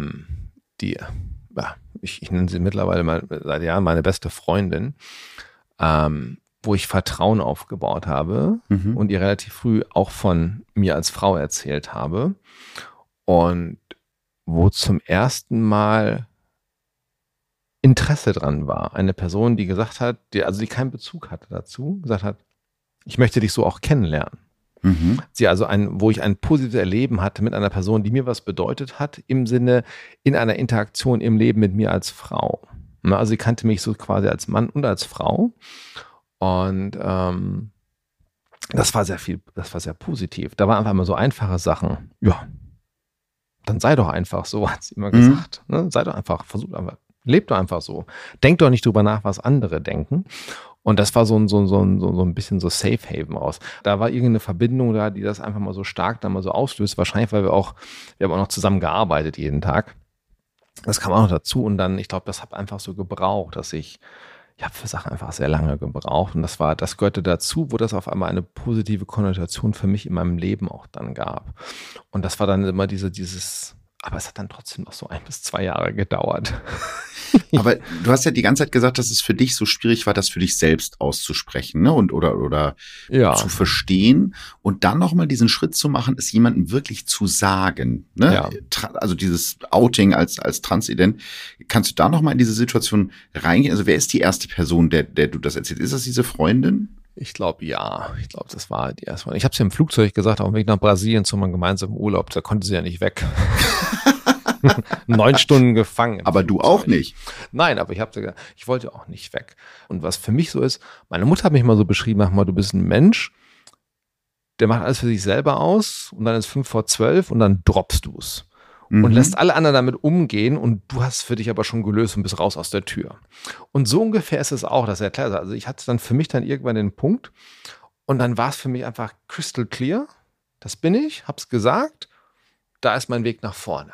die, ich nenne sie mittlerweile seit Jahren meine beste Freundin. wo ich Vertrauen aufgebaut habe und ihr relativ früh auch von mir als Frau erzählt habe und wo zum ersten Mal Interesse dran war. Eine Person, die gesagt hat, die keinen Bezug hatte dazu, gesagt hat, ich möchte dich so auch kennenlernen. Sie also wo ich ein positives Erleben hatte mit einer Person, die mir was bedeutet hat, im Sinne in einer Interaktion im Leben mit mir als Frau. Also sie kannte mich so quasi als Mann und als Frau. Und das war sehr positiv. Da waren einfach immer so einfache Sachen. Ja, dann sei doch einfach so, hat sie immer gesagt. Ne? Sei doch einfach, versuch einfach, leb doch einfach so. Denk doch nicht drüber nach, was andere denken. Und das war so ein bisschen so Safe Haven aus. Da war irgendeine Verbindung da, die das einfach mal so stark dann mal so auslöst. Wahrscheinlich, weil wir haben auch noch zusammen gearbeitet jeden Tag. Das kam auch noch dazu. Und dann, ich glaube, das hat einfach so gebraucht, ich habe für Sachen einfach sehr lange gebraucht. Und das gehörte dazu, wo das auf einmal eine positive Konnotation für mich in meinem Leben auch dann gab. Und das war dann immer aber es hat dann trotzdem noch so 1 bis 2 Jahre gedauert. Aber du hast ja die ganze Zeit gesagt, dass es für dich so schwierig war, das für dich selbst auszusprechen, ne? Oder zu verstehen und dann nochmal diesen Schritt zu machen, es jemandem wirklich zu sagen, ne? Ja. Also dieses Outing als Transident. Kannst du da nochmal in diese Situation reingehen? Also wer ist die erste Person, der du das erzählst? Ist das diese Freundin? Ich glaube, ja. Ich glaube, das war die erste Mal. Ich habe es ja im Flugzeug gesagt, auf dem Weg nach Brasilien zu meinem gemeinsamen Urlaub. Da konnte sie ja nicht weg. 9 Stunden gefangen. Aber du auch nicht? Nein, aber ich wollte auch nicht weg. Und was für mich so ist, meine Mutter hat mich mal so beschrieben, du bist ein Mensch, der macht alles für sich selber aus und dann ist 5:12 und dann droppst du es. Und lässt alle anderen damit umgehen und du hast für dich aber schon gelöst und bist raus aus der Tür. Und so ungefähr ist es auch, dass er klar ist. Also ich hatte dann für mich dann irgendwann den Punkt und dann war es für mich einfach crystal clear. Das bin ich, hab's gesagt, da ist mein Weg nach vorne.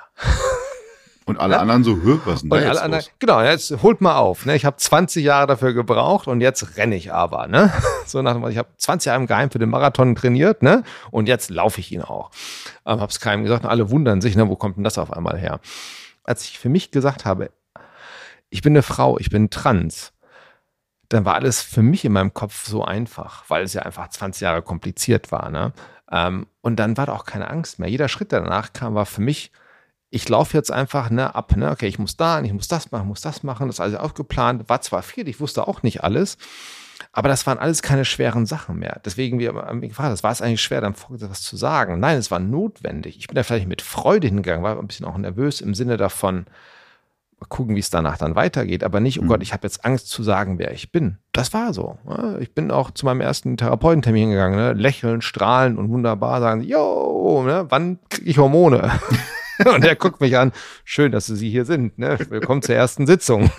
Und alle anderen so, was ist denn da jetzt los? Anderen, genau, jetzt holt mal auf. Ne? Ich habe 20 Jahre dafür gebraucht und jetzt renne ich aber. Ne? So nach dem Motto, ich habe 20 Jahre im Geheim für den Marathon trainiert, ne? Und jetzt laufe ich ihn auch. Habe es keinem gesagt und alle wundern sich, ne? Wo kommt denn das auf einmal her? Als ich für mich gesagt habe, ich bin eine Frau, ich bin trans, dann war alles für mich in meinem Kopf so einfach, weil es ja einfach 20 Jahre kompliziert war. Ne? Und dann war da auch keine Angst mehr. Jeder Schritt, der danach kam, war für mich, ich laufe jetzt einfach ab, ne? Okay, ich muss das machen, das ist alles aufgeplant, war zwar viel, ich wusste auch nicht alles, aber das waren alles keine schweren Sachen mehr. Deswegen, wir haben mich gefragt, das war es eigentlich schwer, dann was zu sagen. Nein, es war notwendig. Ich bin da vielleicht mit Freude hingegangen, war ein bisschen auch nervös im Sinne davon, mal gucken, wie es danach dann weitergeht, aber nicht, oh Gott, ich habe jetzt Angst zu sagen, wer ich bin. Das war so. Ich bin auch zu meinem ersten Therapeutentermin gegangen, ne? Lächeln, strahlen und wunderbar sagen, jo, ne? Wann kriege ich Hormone? Und er guckt mich an, schön, dass Sie hier sind, ne? Willkommen zur ersten Sitzung.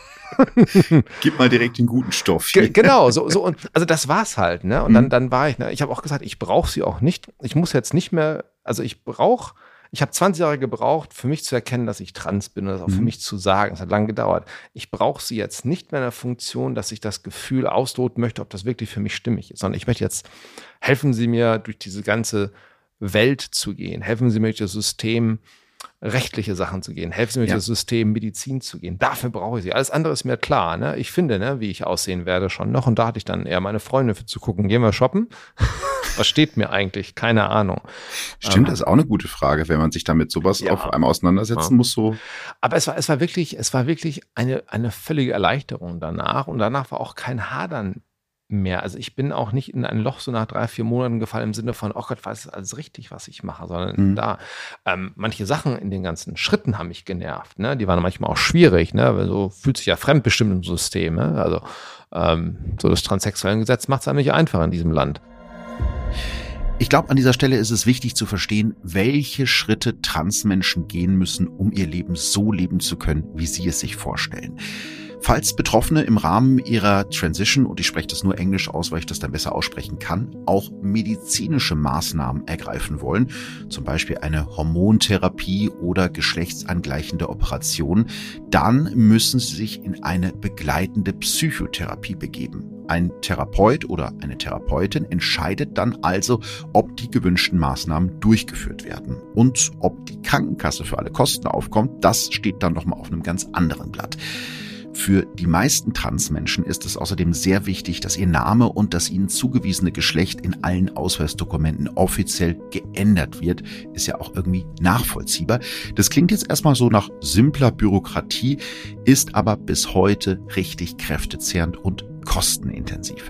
Gib mal direkt den guten Stoff. Genau, so und also das war's halt, ne? Und dann war ich, ne? Ich habe auch gesagt, ich brauche sie auch nicht. Ich muss jetzt nicht mehr, also ich habe 20 Jahre gebraucht, für mich zu erkennen, dass ich trans bin und das auch für mich zu sagen. Es hat lange gedauert. Ich brauche sie jetzt nicht mehr in der Funktion, dass ich das Gefühl ausloten möchte, ob das wirklich für mich stimmig ist, sondern ich möchte jetzt, helfen Sie mir, durch diese ganze Welt zu gehen. Helfen Sie mir, durch das System rechtliche Sachen zu gehen. Helfen Sie mir, durch das System Medizin zu gehen. Dafür brauche ich sie. Alles andere ist mir klar. Ne? Ich finde, ne, wie ich aussehen werde schon noch. Und da hatte ich dann eher meine Freunde für zu gucken. Gehen wir shoppen? Was steht mir eigentlich? Keine Ahnung. Stimmt, das ist auch eine gute Frage, wenn man sich damit sowas auf einmal auseinandersetzen muss. So. Aber es war wirklich eine völlige Erleichterung danach. Und danach war auch kein Hadern mehr. Also ich bin auch nicht in ein Loch so nach 3-4 Monaten gefallen im Sinne von, oh Gott, was ist alles richtig, was ich mache, sondern manche Sachen in den ganzen Schritten haben mich genervt. Ne? Die waren manchmal auch schwierig, ne? Weil so fühlt sich ja fremdbestimmt im System. Ne? Also so das Transsexuellengesetz macht es einem nicht einfach in diesem Land. Ich glaube, an dieser Stelle ist es wichtig zu verstehen, welche Schritte Transmenschen gehen müssen, um ihr Leben so leben zu können, wie sie es sich vorstellen. Falls Betroffene im Rahmen ihrer Transition, und ich spreche das nur Englisch aus, weil ich das dann besser aussprechen kann, auch medizinische Maßnahmen ergreifen wollen, zum Beispiel eine Hormontherapie oder geschlechtsangleichende Operation, dann müssen sie sich in eine begleitende Psychotherapie begeben. Ein Therapeut oder eine Therapeutin entscheidet dann also, ob die gewünschten Maßnahmen durchgeführt werden. Und ob die Krankenkasse für alle Kosten aufkommt, das steht dann nochmal auf einem ganz anderen Blatt. Für die meisten Transmenschen ist es außerdem sehr wichtig, dass ihr Name und das ihnen zugewiesene Geschlecht in allen Ausweisdokumenten offiziell geändert wird. Ist ja auch irgendwie nachvollziehbar. Das klingt jetzt erstmal so nach simpler Bürokratie, ist aber bis heute richtig kräftezehrend und kostenintensiv.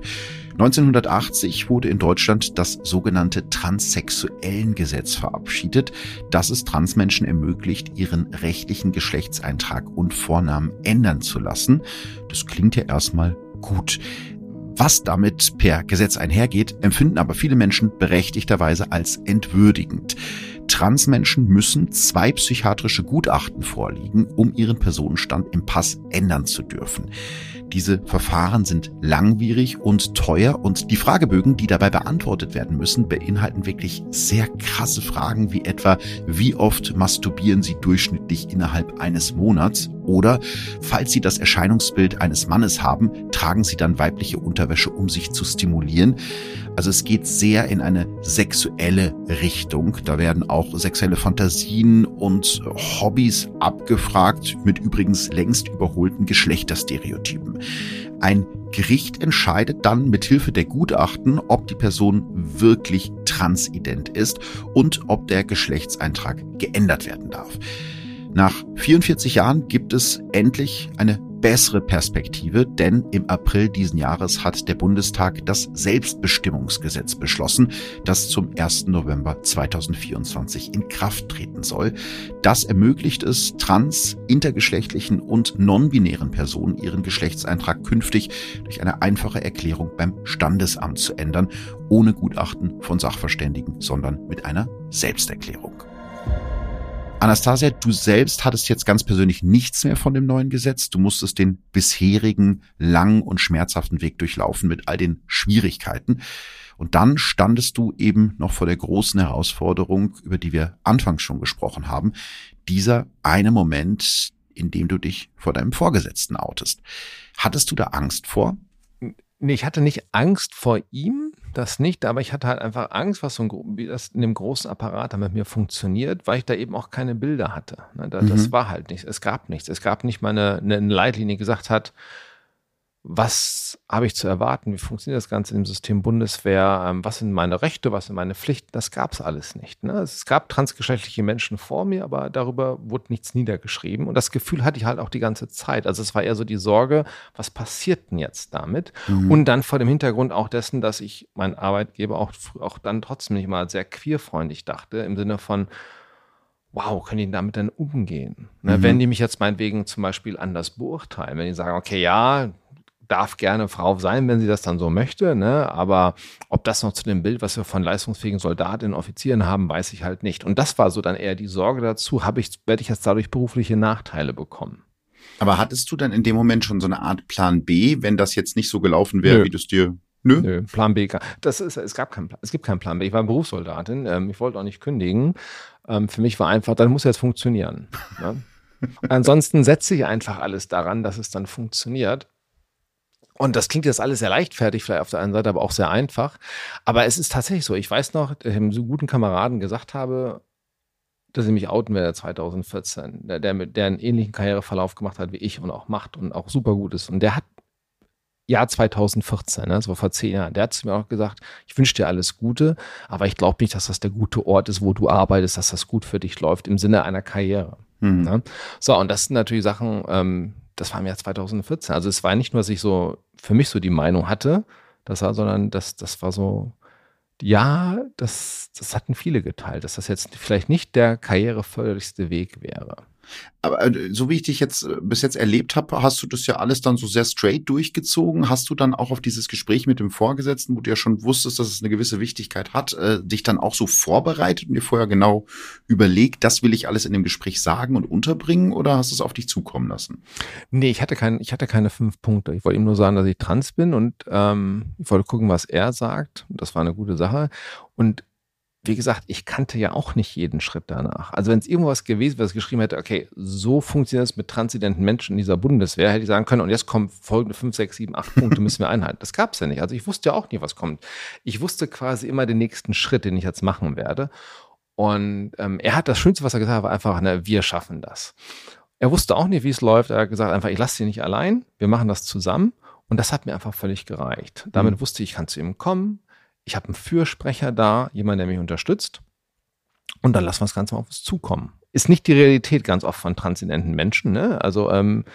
1980 wurde in Deutschland das sogenannte Transsexuellengesetz verabschiedet, das es Transmenschen ermöglicht, ihren rechtlichen Geschlechtseintrag und Vornamen ändern zu lassen. Das klingt ja erstmal gut. Was damit per Gesetz einhergeht, empfinden aber viele Menschen berechtigterweise als entwürdigend. Transmenschen müssen 2 psychiatrische Gutachten vorliegen, um ihren Personenstand im Pass ändern zu dürfen. Diese Verfahren sind langwierig und teuer und die Fragebögen, die dabei beantwortet werden müssen, beinhalten wirklich sehr krasse Fragen wie etwa, wie oft masturbieren Sie durchschnittlich innerhalb eines Monats? Oder, falls Sie das Erscheinungsbild eines Mannes haben, tragen Sie dann weibliche Unterwäsche, um sich zu stimulieren? Also es geht sehr in eine sexuelle Richtung. Da werden auch sexuelle Fantasien und Hobbys abgefragt, mit übrigens längst überholten Geschlechterstereotypen. Ein Gericht entscheidet dann mithilfe der Gutachten, ob die Person wirklich transident ist und ob der Geschlechtseintrag geändert werden darf. Nach 44 Jahren gibt es endlich eine bessere Perspektive, denn im April diesen Jahres hat der Bundestag das Selbstbestimmungsgesetz beschlossen, das zum 1. November 2024 in Kraft treten soll. Das ermöglicht es trans-, intergeschlechtlichen und non-binären Personen, ihren Geschlechtseintrag künftig durch eine einfache Erklärung beim Standesamt zu ändern, ohne Gutachten von Sachverständigen, sondern mit einer Selbsterklärung. Anastasia, du selbst hattest jetzt ganz persönlich nichts mehr von dem neuen Gesetz. Du musstest den bisherigen, langen und schmerzhaften Weg durchlaufen mit all den Schwierigkeiten. Und dann standest du eben noch vor der großen Herausforderung, über die wir anfangs schon gesprochen haben. Dieser eine Moment, in dem du dich vor deinem Vorgesetzten outest. Hattest du da Angst vor? Nee, ich hatte nicht Angst vor ihm, das nicht, aber ich hatte halt einfach Angst, wie das in dem großen Apparat da mit mir funktioniert, weil ich da eben auch keine Bilder hatte. Das war halt nichts. Es gab nichts. Es gab nicht mal eine Leitlinie, die gesagt hat, was habe ich zu erwarten, wie funktioniert das Ganze im System Bundeswehr, was sind meine Rechte, was sind meine Pflichten, das gab es alles nicht. Ne? Es gab transgeschlechtliche Menschen vor mir, aber darüber wurde nichts niedergeschrieben und das Gefühl hatte ich halt auch die ganze Zeit. Also es war eher so die Sorge, was passiert denn jetzt damit? Und dann vor dem Hintergrund auch dessen, dass ich meinen Arbeitgeber auch dann trotzdem nicht mal sehr queerfreundlich dachte, im Sinne von, wow, können die damit denn umgehen? Ne? Wenn die mich jetzt meinetwegen zum Beispiel anders beurteilen, wenn die sagen, okay, ja, darf gerne Frau sein, wenn sie das dann so möchte, ne? Aber ob das noch zu dem Bild, was wir von leistungsfähigen Soldatinnen und Offizieren haben, weiß ich halt nicht. Und das war so dann eher die Sorge dazu, werde ich jetzt dadurch berufliche Nachteile bekommen. Aber hattest du dann in dem Moment schon so eine Art Plan B, wenn das jetzt nicht so gelaufen wäre, wie du es dir... Nö, Plan B. Es gibt keinen Plan B. Ich war Berufssoldatin, ich wollte auch nicht kündigen. Für mich war einfach, dann muss jetzt funktionieren. Ne? Ansonsten setze ich einfach alles daran, dass es dann funktioniert. Und das klingt jetzt alles sehr leichtfertig, vielleicht auf der einen Seite, aber auch sehr einfach. Aber es ist tatsächlich so. Ich weiß noch, dass ich einem so guten Kameraden gesagt habe, dass ich mich outen werde 2014, der einen ähnlichen Karriereverlauf gemacht hat wie ich und auch macht und auch super gut ist. Und der hat Jahr 2014, das war vor 10 Jahren, der hat zu mir auch gesagt, ich wünsche dir alles Gute, aber ich glaube nicht, dass das der gute Ort ist, wo du arbeitest, dass das gut für dich läuft im Sinne einer Karriere. Ne? So, und das sind natürlich Sachen, das war im Jahr 2014. Also es war nicht nur, dass ich so für mich so die Meinung hatte, sondern das war so, ja, das hatten viele geteilt, dass das jetzt vielleicht nicht der karriereförderlichste Weg wäre. Aber so wie ich dich jetzt bis jetzt erlebt habe, hast du das ja alles dann so sehr straight durchgezogen. Hast du dann auch auf dieses Gespräch mit dem Vorgesetzten, wo du ja schon wusstest, dass es eine gewisse Wichtigkeit hat, dich dann auch so vorbereitet und dir vorher genau überlegt, das will ich alles in dem Gespräch sagen und unterbringen, oder hast du es auf dich zukommen lassen? Nee, ich hatte keine 5 Punkte. Ich wollte ihm nur sagen, dass ich trans bin und ich wollte gucken, was er sagt. Das war eine gute Sache. Und wie gesagt, ich kannte ja auch nicht jeden Schritt danach. Also wenn es irgendwas gewesen wäre, was geschrieben hätte, okay, so funktioniert es mit transidenten Menschen in dieser Bundeswehr, hätte ich sagen können, und jetzt kommen folgende 5, 6, 7, 8 Punkte müssen wir einhalten. Das gab es ja nicht. Also ich wusste ja auch nie, was kommt. Ich wusste quasi immer den nächsten Schritt, den ich jetzt machen werde. Und das Schönste, was er gesagt hat, war einfach, wir schaffen das. Er wusste auch nicht, wie es läuft. Er hat gesagt einfach, ich lasse sie nicht allein, wir machen das zusammen. Und das hat mir einfach völlig gereicht. Damit wusste ich, ich kann zu ihm kommen. Ich habe einen Fürsprecher da, jemand, der mich unterstützt. Und dann lassen wir das Ganze mal auf uns zukommen. Ist nicht die Realität ganz oft von transzendenten Menschen. Ne? Also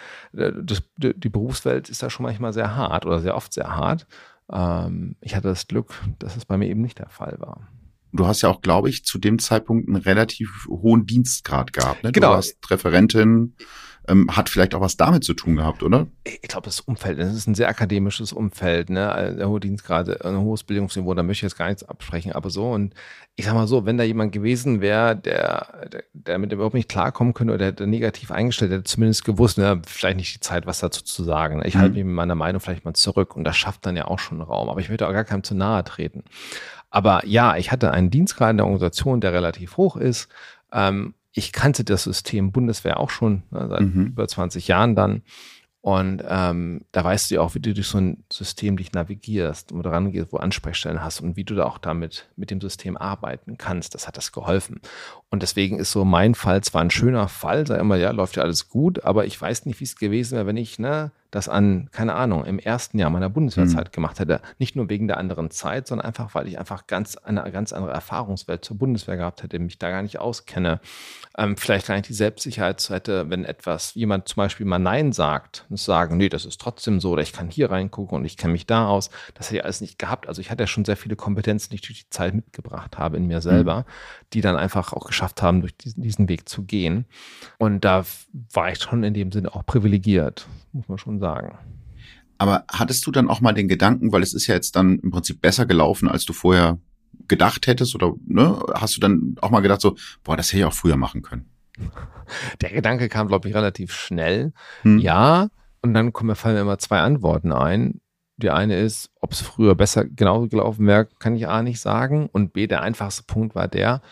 die Berufswelt ist da schon manchmal sehr hart oder sehr oft sehr hart. Ich hatte das Glück, dass es bei mir eben nicht der Fall war. Du hast ja auch, glaube ich, zu dem Zeitpunkt einen relativ hohen Dienstgrad gehabt. Ne? Genau. Du warst Referentin, hat vielleicht auch was damit zu tun gehabt, oder? Ich glaube, das Umfeld, das ist ein sehr akademisches Umfeld, ne? Der hohe Dienstgrad, ein hohes Bildungsniveau, da möchte ich jetzt gar nichts absprechen, aber so. Und ich sag mal so, wenn da jemand gewesen wäre, der mit dem überhaupt nicht klarkommen könnte oder der negativ eingestellt, der hätte zumindest gewusst, ne, vielleicht nicht die Zeit, was dazu zu sagen. Ich halte mich mit meiner Meinung vielleicht mal zurück und das schafft dann ja auch schon Raum. Aber ich möchte auch gar keinem zu nahe treten. Aber ja, ich hatte einen Dienstgrad in der Organisation, der relativ hoch ist. Ich kannte das System Bundeswehr auch schon, ne, seit über 20 Jahren dann. Und da weißt du ja auch, wie du durch so ein System dich navigierst und dran gehst, wo Ansprechstellen hast und wie du da auch damit mit dem System arbeiten kannst. Das hat das geholfen. Und deswegen ist so mein Fall zwar ein schöner Fall, sag immer, ja, läuft ja alles gut, aber ich weiß nicht, wie es gewesen wäre, wenn ich das an, keine Ahnung, im ersten Jahr meiner Bundeswehrzeit gemacht hätte. Nicht nur wegen der anderen Zeit, sondern einfach, weil ich einfach eine ganz andere Erfahrungswelt zur Bundeswehr gehabt hätte, mich da gar nicht auskenne. Vielleicht gar nicht die Selbstsicherheit hätte, wenn jemand zum Beispiel mal Nein sagt und sagen, nee, das ist trotzdem so, oder ich kann hier reingucken und ich kenne mich da aus. Das hätte ich alles nicht gehabt. Also ich hatte ja schon sehr viele Kompetenzen, die ich durch die Zeit mitgebracht habe in mir selber, die dann einfach auch geschafft haben, durch diesen Weg zu gehen. Und da war ich schon in dem Sinne auch privilegiert, muss man schon sagen. Aber hattest du dann auch mal den Gedanken, weil es ist ja jetzt dann im Prinzip besser gelaufen, als du vorher gedacht hättest, oder ne, hast du dann auch mal gedacht so, boah, das hätte ich auch früher machen können? Der Gedanke kam, glaube ich, relativ schnell. Ja, und dann fallen mir immer zwei Antworten ein. Die eine ist, ob es früher besser genauso gelaufen wäre, kann ich A nicht sagen. Und B, der einfachste Punkt war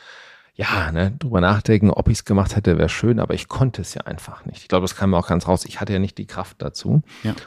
drüber nachdenken, ob ich es gemacht hätte, wäre schön, aber ich konnte es ja einfach nicht. Ich glaube, das kam mir auch ganz raus. Ich hatte ja nicht die Kraft dazu. Ja.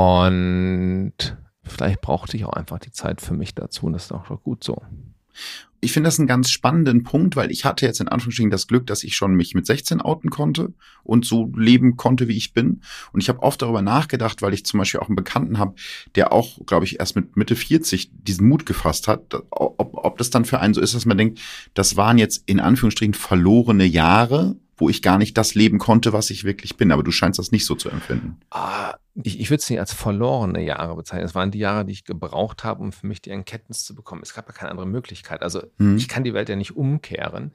Und vielleicht brauchte ich auch einfach die Zeit für mich dazu und das ist auch gut so. Ich finde das einen ganz spannenden Punkt, weil ich hatte jetzt in Anführungsstrichen das Glück, dass ich schon mich mit 16 outen konnte und so leben konnte, wie ich bin. Und ich habe oft darüber nachgedacht, weil ich zum Beispiel auch einen Bekannten habe, der auch, glaube ich, erst mit Mitte 40 diesen Mut gefasst hat, ob das dann für einen so ist, dass man denkt, das waren jetzt in Anführungsstrichen verlorene Jahre, wo ich gar nicht das leben konnte, was ich wirklich bin. Aber du scheinst das nicht so zu empfinden. Ich würde es nicht als verlorene Jahre bezeichnen. Es waren die Jahre, die ich gebraucht habe, um für mich die Erkenntnis zu bekommen. Es gab ja keine andere Möglichkeit. Also ich kann die Welt ja nicht umkehren.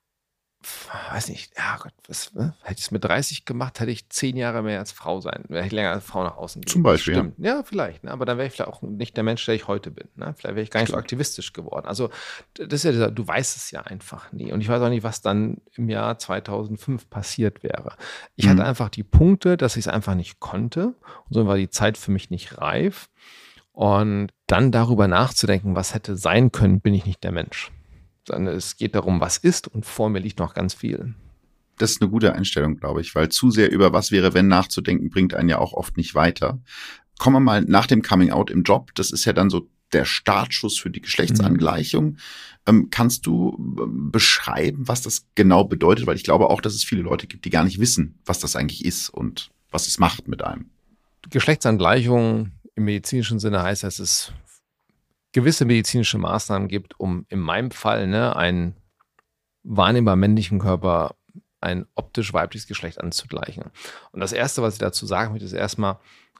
Weiß nicht, ja Gott, hätte ich es mit 30 gemacht, hätte ich 10 Jahre mehr als Frau sein. Wäre ich länger als Frau nach außen gehen. Zum Beispiel, stimmt. Ja, vielleicht. Ne? Aber dann wäre ich vielleicht auch nicht der Mensch, der ich heute bin. Ne? Vielleicht wäre ich gar nicht so aktivistisch geworden. Also das ist ja du weißt es ja einfach nie. Und ich weiß auch nicht, was dann im Jahr 2005 passiert wäre. Ich hatte einfach die Punkte, dass ich es einfach nicht konnte. Und so war die Zeit für mich nicht reif. Und dann darüber nachzudenken, was hätte sein können, bin ich nicht der Mensch. Sondern es geht darum, was ist und vor mir liegt noch ganz viel. Das ist eine gute Einstellung, glaube ich, weil zu sehr über was wäre, wenn nachzudenken, bringt einen ja auch oft nicht weiter. Kommen wir mal nach dem Coming-out im Job. Das ist ja dann so der Startschuss für die Geschlechtsangleichung. Kannst du beschreiben, was das genau bedeutet? Weil ich glaube auch, dass es viele Leute gibt, die gar nicht wissen, was das eigentlich ist und was es macht mit einem. Geschlechtsangleichung im medizinischen Sinne heißt, dass es gewisse medizinische Maßnahmen gibt, um in meinem Fall einen wahrnehmbar männlichen Körper ein optisch weibliches Geschlecht anzugleichen. Und das Erste, was ich dazu sagen möchte, ist erstmal,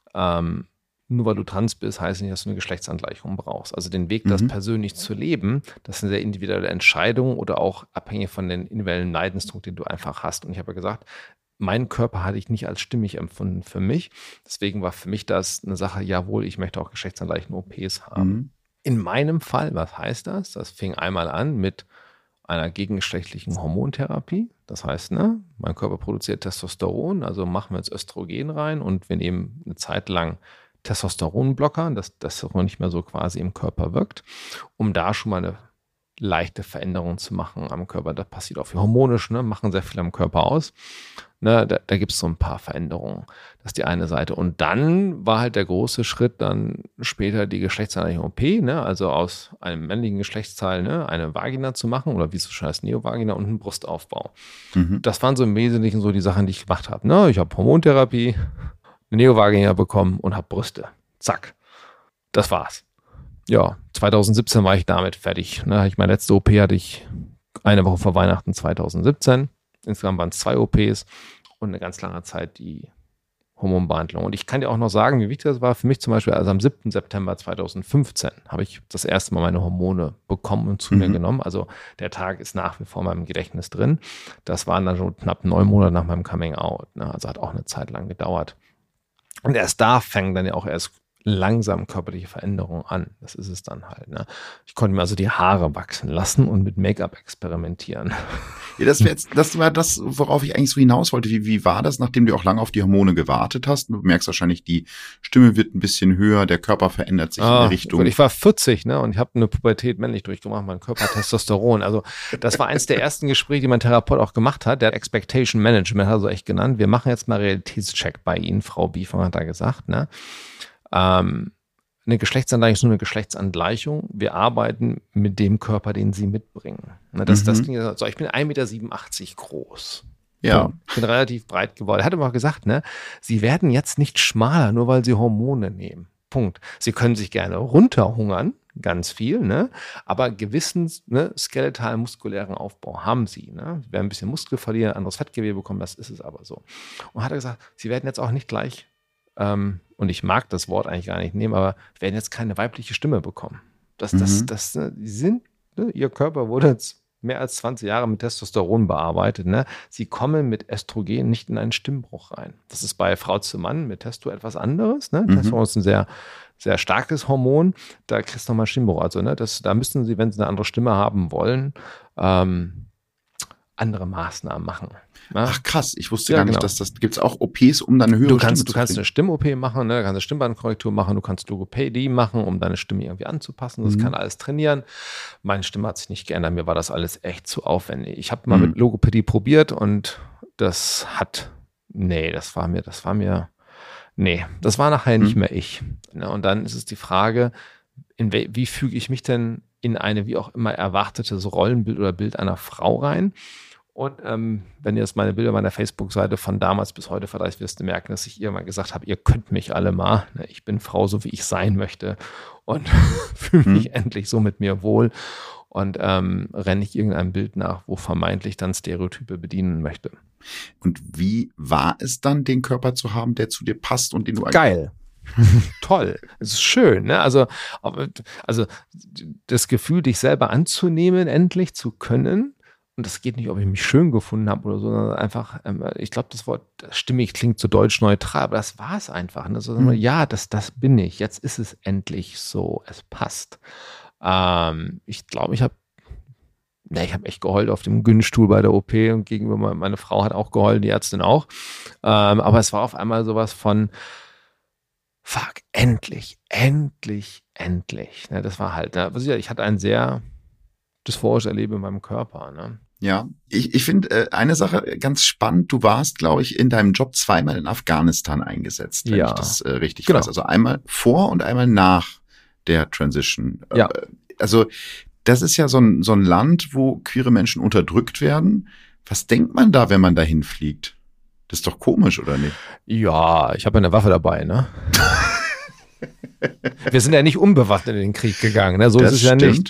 nur weil du trans bist, heißt nicht, dass du eine Geschlechtsangleichung brauchst. Also den Weg, das persönlich zu leben, das ist eine sehr individuelle Entscheidung oder auch abhängig von den individuellen Leidensdruck, den du einfach hast. Und ich habe ja gesagt, meinen Körper hatte ich nicht als stimmig empfunden für mich. Deswegen war für mich das eine Sache, jawohl, ich möchte auch geschlechtsangleichende OPs haben. In meinem Fall, was heißt das? Das fing einmal an mit einer gegengeschlechtlichen Hormontherapie. Das heißt, mein Körper produziert Testosteron, also machen wir jetzt Östrogen rein und wir nehmen eine Zeit lang Testosteronblocker, dass das auch nicht mehr so quasi im Körper wirkt, um da schon mal eine leichte Veränderung zu machen am Körper. Das passiert auch für hormonisch, machen sehr viel am Körper aus. Ne, da gibt es so ein paar Veränderungen. Das ist die eine Seite. Und dann war halt der große Schritt dann später die geschlechtsangleichende OP, ne? Also aus einem männlichen Geschlechtsteil, ne, eine Vagina zu machen oder wie es so schön heißt, Neovagina und einen Brustaufbau. Das waren so im Wesentlichen so die Sachen, die ich gemacht habe. Ne? Ich habe Hormontherapie, eine Neovagina bekommen und habe Brüste. Zack. Das war's. Ja, 2017 war ich damit fertig. Ne? Meine letzte OP hatte ich eine Woche vor Weihnachten 2017. Insgesamt waren es 2 OPs und eine ganz lange Zeit die Hormonbehandlung. Und ich kann dir auch noch sagen, wie wichtig das war für mich zum Beispiel, also am 7. September 2015 habe ich das erste Mal meine Hormone bekommen und zu mir genommen. Also der Tag ist nach wie vor in meinem Gedächtnis drin. Das waren dann schon knapp 9 Monate nach meinem Coming Out. Ne? Also hat auch eine Zeit lang gedauert. Und erst da fängt dann ja auch erst langsam körperliche Veränderungen an. Das ist es dann halt. Ne? Ich konnte mir also die Haare wachsen lassen und mit Make-up experimentieren. Ja, das war das, worauf ich eigentlich so hinaus wollte. Wie war das, nachdem du auch lange auf die Hormone gewartet hast? Du merkst wahrscheinlich, die Stimme wird ein bisschen höher, der Körper verändert sich in der Richtung. Ich war 40, ne, und ich habe eine Pubertät männlich durchgemacht. Mein Körper hat Testosteron. Also das war eins der ersten Gespräche, die mein Therapeut auch gemacht hat. Der hat Expectation Management, hat er so echt genannt. Wir machen jetzt mal Realitätscheck bei Ihnen, Frau Biefang hat da gesagt, ne? Eine Geschlechtsangleichung ist nur eine Geschlechtsangleichung. Wir arbeiten mit dem Körper, den Sie mitbringen. Das klingt so, ich bin 1,87 Meter groß. Ja. Ich bin relativ breit geworden. Er hat immer gesagt, ne, Sie werden jetzt nicht schmaler, nur weil Sie Hormone nehmen. Punkt. Sie können sich gerne runterhungern, ganz viel, ne, aber gewissen, ne, skeletal-muskulären Aufbau haben Sie. Ne? Sie werden ein bisschen Muskel verlieren, anderes Fettgewebe bekommen, das ist es aber so. Und hat er gesagt, Sie werden jetzt auch nicht gleich und ich mag das Wort eigentlich gar nicht nehmen, aber werden jetzt keine weibliche Stimme bekommen. Die sind, ne, ihr Körper wurde jetzt mehr als 20 Jahre mit Testosteron bearbeitet. Ne? Sie kommen mit Östrogen nicht in einen Stimmbruch rein. Das ist bei Frau zu Mann mit Testo etwas anderes. Ne? Testosteron ist ein sehr, sehr starkes Hormon. Da kriegst du nochmal Stimmbruch. Also ne, da müssen Sie, wenn Sie eine andere Stimme haben wollen, andere Maßnahmen machen. Ne? Ach krass, ich wusste gar nicht, dass das gibt's auch OPs, um dann eine höhere Stimme zu kriegen. Du kannst eine Stimm-OP machen, ne? Du kannst eine Stimmbandkorrektur machen, du kannst Logopädie machen, um deine Stimme irgendwie anzupassen. Das kann alles trainieren. Meine Stimme hat sich nicht geändert, mir war das alles echt zu aufwendig. Ich habe mal mit Logopädie probiert und das war nachher nicht mehr ich. Ne? Und dann ist es die Frage, wie füge ich mich denn in eine wie auch immer erwartetes Rollenbild oder Bild einer Frau rein? Und wenn ihr jetzt meine Bilder meiner Facebook-Seite von damals bis heute vergleicht, wirst du merken, dass ich ihr mal gesagt habe, ihr könnt mich alle mal. Ne? Ich bin Frau, so wie ich sein möchte und fühle mich endlich so mit mir wohl und renne nicht irgendeinem Bild nach, wo vermeintlich dann Stereotype bedienen möchte. Und wie war es dann, den Körper zu haben, der zu dir passt und den du geil. Toll, es ist schön, ne? Also das Gefühl, dich selber anzunehmen, endlich zu können. Und das geht nicht, ob ich mich schön gefunden habe oder so, sondern einfach, ich glaube, das Wort stimmig klingt so deutsch neutral, aber das war es einfach. Ne? So, ja, das bin ich. Jetzt ist es endlich so. Es passt. Ich glaube, ich habe echt geheult auf dem Gynstuhl bei der OP und gegenüber meine Frau hat auch geheult, die Ärztin auch. Aber es war auf einmal sowas von fuck, endlich. Ne? Das war halt, ne? Ich hatte ein sehr dysphorisches Erleben in meinem Körper. Ne? Ja, ich finde eine Sache ganz spannend. Du warst, glaube ich, in deinem Job zweimal in Afghanistan eingesetzt, wenn ich das richtig weiß. Also einmal vor und einmal nach der Transition. Ja. Also das ist ja so ein Land, wo queere Menschen unterdrückt werden. Was denkt man da, wenn man dahin fliegt? Das ist doch komisch, oder nicht? Ja, ich habe eine Waffe dabei, ne? Wir sind ja nicht unbewaffnet in den Krieg gegangen, ne? So ist es ja nicht.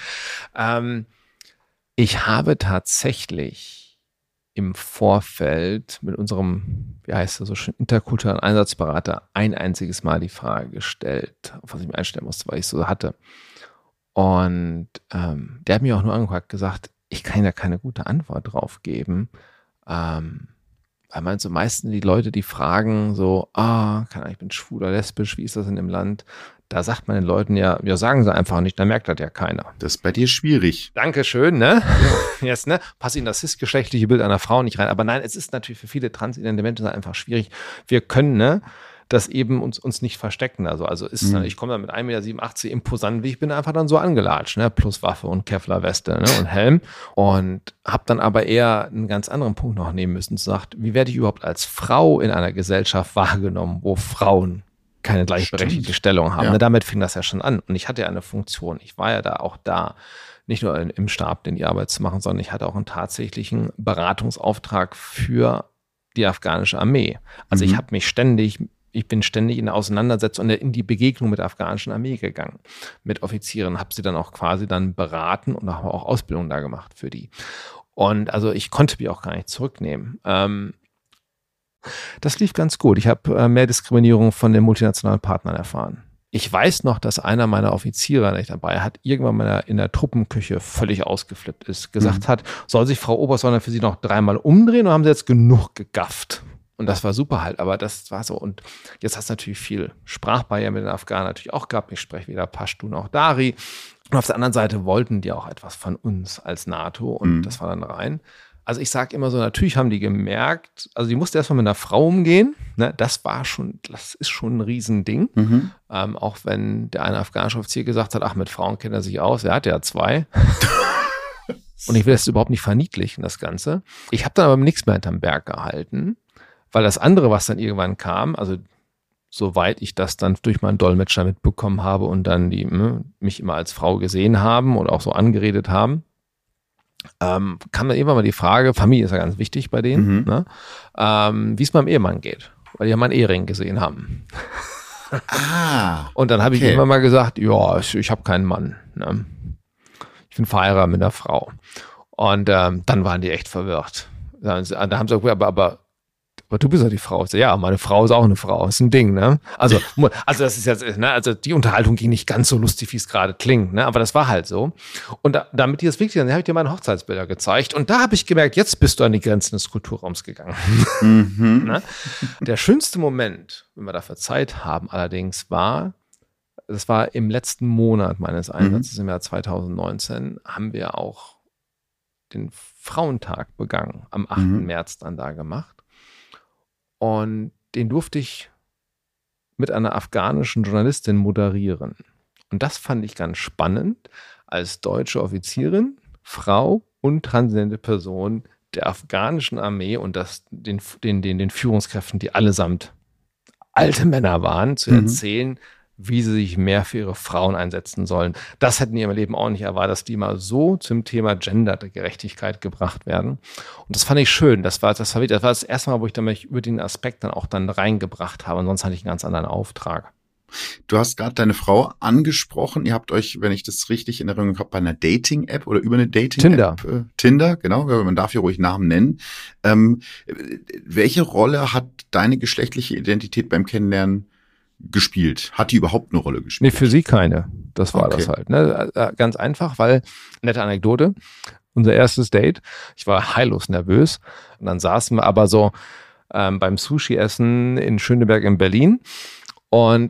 Ich habe tatsächlich im Vorfeld mit unserem, wie heißt das so schön, interkulturellen Einsatzberater ein einziges Mal die Frage gestellt, auf was ich mich einstellen musste, weil ich so hatte. Und der hat mich auch nur angeguckt, gesagt, ich kann ja keine gute Antwort drauf geben. Weil man so meistens die Leute, die fragen so, ich bin schwul oder lesbisch, wie ist das in dem Land? Da sagt man den Leuten ja, sagen sie einfach nicht, dann merkt das ja keiner. Das ist bei dir schwierig. Dankeschön, ne? Ja. Jetzt, ne? Passt Ihnen das cisgeschlechtliche Bild einer Frau nicht rein. Aber nein, es ist natürlich für viele transidente Menschen einfach schwierig. Wir können, ne? das eben uns nicht verstecken. Also ich komme dann mit 1,87 Meter imposant, wie ich bin, einfach dann so angelatscht, ne? Plus Waffe und Kevlar-Weste, ne? Und Helm. Und habe dann aber eher einen ganz anderen Punkt noch nehmen müssen. Sagt, wie werde ich überhaupt als Frau in einer Gesellschaft wahrgenommen, wo Frauen keine gleichberechtigte Stellung haben? Ja. Ne? Damit fing das ja schon an. Und ich hatte ja eine Funktion. Ich war ja da, nicht nur im Stab, die Arbeit zu machen, sondern ich hatte auch einen tatsächlichen Beratungsauftrag für die afghanische Armee. Also ich bin ständig in der Auseinandersetzung und in die Begegnung mit der afghanischen Armee gegangen, mit Offizieren, habe sie dann auch quasi dann beraten und habe auch Ausbildung da gemacht für die. Und also ich konnte mich auch gar nicht zurücknehmen. Das lief ganz gut. Ich habe mehr Diskriminierung von den multinationalen Partnern erfahren. Ich weiß noch, dass einer meiner Offiziere, der ich dabei hat, irgendwann mal in der Truppenküche völlig ausgeflippt ist, gesagt hat, soll sich Frau Oberstleutnant für Sie noch 3-mal umdrehen oder haben Sie jetzt genug gegafft? Und das war super halt, aber das war so. Und jetzt hast du natürlich viel Sprachbarriere mit den Afghanen natürlich auch gehabt. Ich spreche weder Pashto noch Dari. Und auf der anderen Seite wollten die auch etwas von uns als NATO und das war dann rein. Also ich sage immer so, natürlich haben die gemerkt, also die musste erstmal mit einer Frau umgehen, ne? Das ist schon ein Riesending. Auch wenn der eine afghanische Offizier gesagt hat, ach, mit Frauen kennt er sich aus, er hat ja 2. Und ich will das überhaupt nicht verniedlichen, das Ganze. Ich habe dann aber nichts mehr hinterm Berg gehalten, weil das andere, was dann irgendwann kam, also soweit ich das dann durch meinen Dolmetscher mitbekommen habe und dann die mich immer als Frau gesehen haben oder auch so angeredet haben, kam dann irgendwann mal die Frage, Familie ist ja ganz wichtig bei denen, ne? Wie es meinem Ehemann geht, weil die ja meinen Ehering gesehen haben. Und dann habe ich irgendwann mal gesagt, ja, ich habe keinen Mann, ne? Ich bin verheiratet mit einer Frau. Und dann waren die echt verwirrt. Da haben sie gesagt, aber du bist ja die Frau. So, ja, meine Frau ist auch eine Frau. Ist ein Ding, ne? Also das ist jetzt, ne? Also die Unterhaltung ging nicht ganz so lustig, wie es gerade klingt, ne? Aber das war halt so. Und damit die das wirklich, dann habe ich dir meine Hochzeitsbilder gezeigt. Und da habe ich gemerkt, jetzt bist du an die Grenzen des Kulturraums gegangen. Ne? Der schönste Moment, wenn wir dafür Zeit haben, allerdings das war im letzten Monat meines Einsatzes im Jahr 2019, haben wir auch den Frauentag begangen, am 8. März dann da gemacht. Und den durfte ich mit einer afghanischen Journalistin moderieren. Und das fand ich ganz spannend, als deutsche Offizierin, Frau und transidente Person der afghanischen Armee und den Führungskräften, die allesamt alte Männer waren, zu erzählen, wie sie sich mehr für ihre Frauen einsetzen sollen. Das hätten die in ihrem Leben auch nicht erwartet, dass die mal so zum Thema Gendergerechtigkeit gebracht werden. Und das fand ich schön. Das war das erste Mal, wo ich mich über den Aspekt dann reingebracht habe. Ansonsten hatte ich einen ganz anderen Auftrag. Du hast gerade deine Frau angesprochen. Ihr habt euch, wenn ich das richtig in Erinnerung habe, bei einer Dating-App oder über eine Dating-App. Tinder, genau. Man darf hier ruhig Namen nennen. Welche Rolle hat deine geschlechtliche Identität beim Kennenlernen gespielt? Hat die überhaupt eine Rolle gespielt? Nee, für sie keine. Das war das halt. Ne? Ganz einfach, weil, nette Anekdote, unser erstes Date, ich war heillos nervös und dann saßen wir aber so beim Sushi-Essen in Schöneberg in Berlin und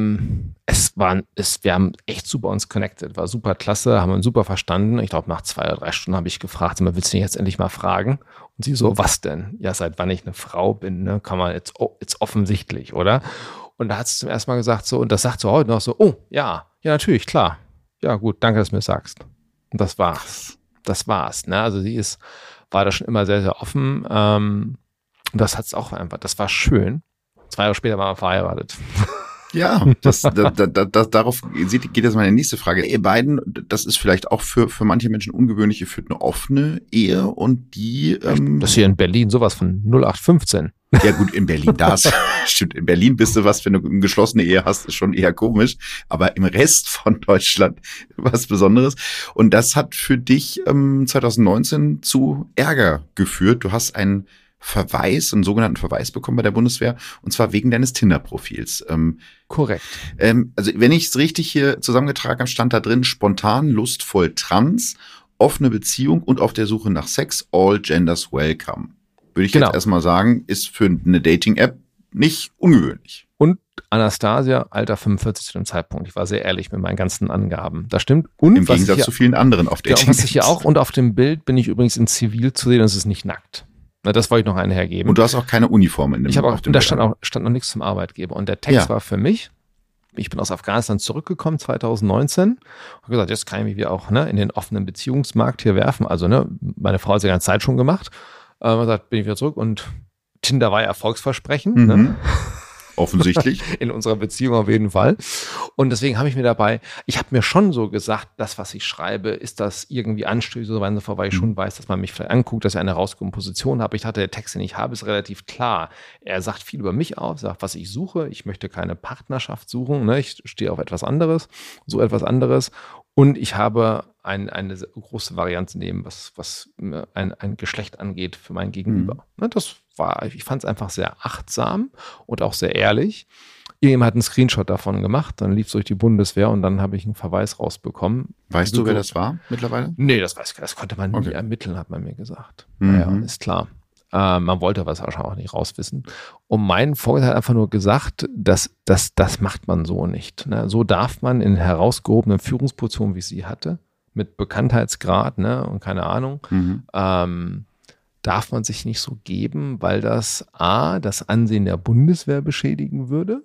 wir haben echt super uns connected, war super klasse, haben uns super verstanden. Ich glaube, nach 2 oder 3 Stunden habe ich gefragt, willst du nicht jetzt endlich mal fragen? Und sie so, was denn? Ja, seit wann ich eine Frau bin, ne? Kann man jetzt offensichtlich, oder? Und da hat sie zum ersten Mal gesagt so, und das sagt sie heute noch so, oh, ja, natürlich, klar. Ja, gut, danke, dass du mir sagst. Und das war's. Ne? Also sie war da schon immer sehr, sehr offen. Und das hat's auch einfach, das war schön. 2 Jahre später waren wir verheiratet. Ja, darauf geht jetzt meine nächste Frage. Ihr beiden, das ist vielleicht auch für manche Menschen ungewöhnlich, ihr führt eine offene Ehe und die... das hier in Berlin sowas von 0815. Ja gut, in Berlin, stimmt, in Berlin bist du was, wenn du eine geschlossene Ehe hast, ist schon eher komisch, aber im Rest von Deutschland was Besonderes. Und das hat für dich 2019 zu Ärger geführt. Du hast einen sogenannten Verweis bekommen bei der Bundeswehr, und zwar wegen deines Tinder-Profils. Korrekt. Also wenn ich es richtig hier zusammengetragen habe, stand da drin, spontan, lustvoll, trans, offene Beziehung und auf der Suche nach Sex, all genders welcome. Würde ich jetzt erstmal sagen, ist für eine Dating-App nicht ungewöhnlich. Und Anastasia, Alter 45 zu dem Zeitpunkt. Ich war sehr ehrlich mit meinen ganzen Angaben. Das stimmt. Und im Gegensatz zu vielen anderen auf Dating-Apps. Ja, was ich hier auch, und auf dem Bild bin ich übrigens in Zivil zu sehen, und es ist nicht nackt. Das wollte ich noch einhergeben. Und du hast auch keine Uniform in dem Ich habe auch, und da stand noch nichts zum Arbeitgeber. Und der Text war für mich, ich bin aus Afghanistan zurückgekommen 2019, habe gesagt, jetzt kann ich mich wieder auch in den offenen Beziehungsmarkt hier werfen. Also meine Frau hat es ja die ganze Zeit schon gemacht. Gesagt, bin ich wieder zurück und Tinder war ja Erfolgsversprechen. Offensichtlich. In unserer Beziehung auf jeden Fall. Und deswegen habe ich mir schon so gesagt, das, was ich schreibe, ist das irgendwie anstößig, weil ich schon weiß, dass man mich vielleicht anguckt, dass ich eine herausgehobene Position habe. Der Text, den ich habe, ist relativ klar. Er sagt viel über mich aus, sagt, was ich suche. Ich möchte keine Partnerschaft suchen. Ich stehe auf etwas anderes, so etwas anderes. Und ich habe eine große Varianz nehmen, was ein Geschlecht angeht für mein Gegenüber. Ich fand es einfach sehr achtsam und auch sehr ehrlich. Irgendjemand hat einen Screenshot davon gemacht, dann lief es durch die Bundeswehr und dann habe ich einen Verweis rausbekommen. Weißt du, wer das war mittlerweile? Nee, das weiß ich gar nicht. Das konnte man nie ermitteln, hat man mir gesagt. Naja, ist klar. Man wollte was wahrscheinlich auch nicht rauswissen. Und mein Vorgesetzter hat einfach nur gesagt, das macht man so nicht. So darf man in herausgehobenen Führungspositionen, wie ich sie hatte, mit Bekanntheitsgrad und keine Ahnung, darf man sich nicht so geben, weil das das Ansehen der Bundeswehr beschädigen würde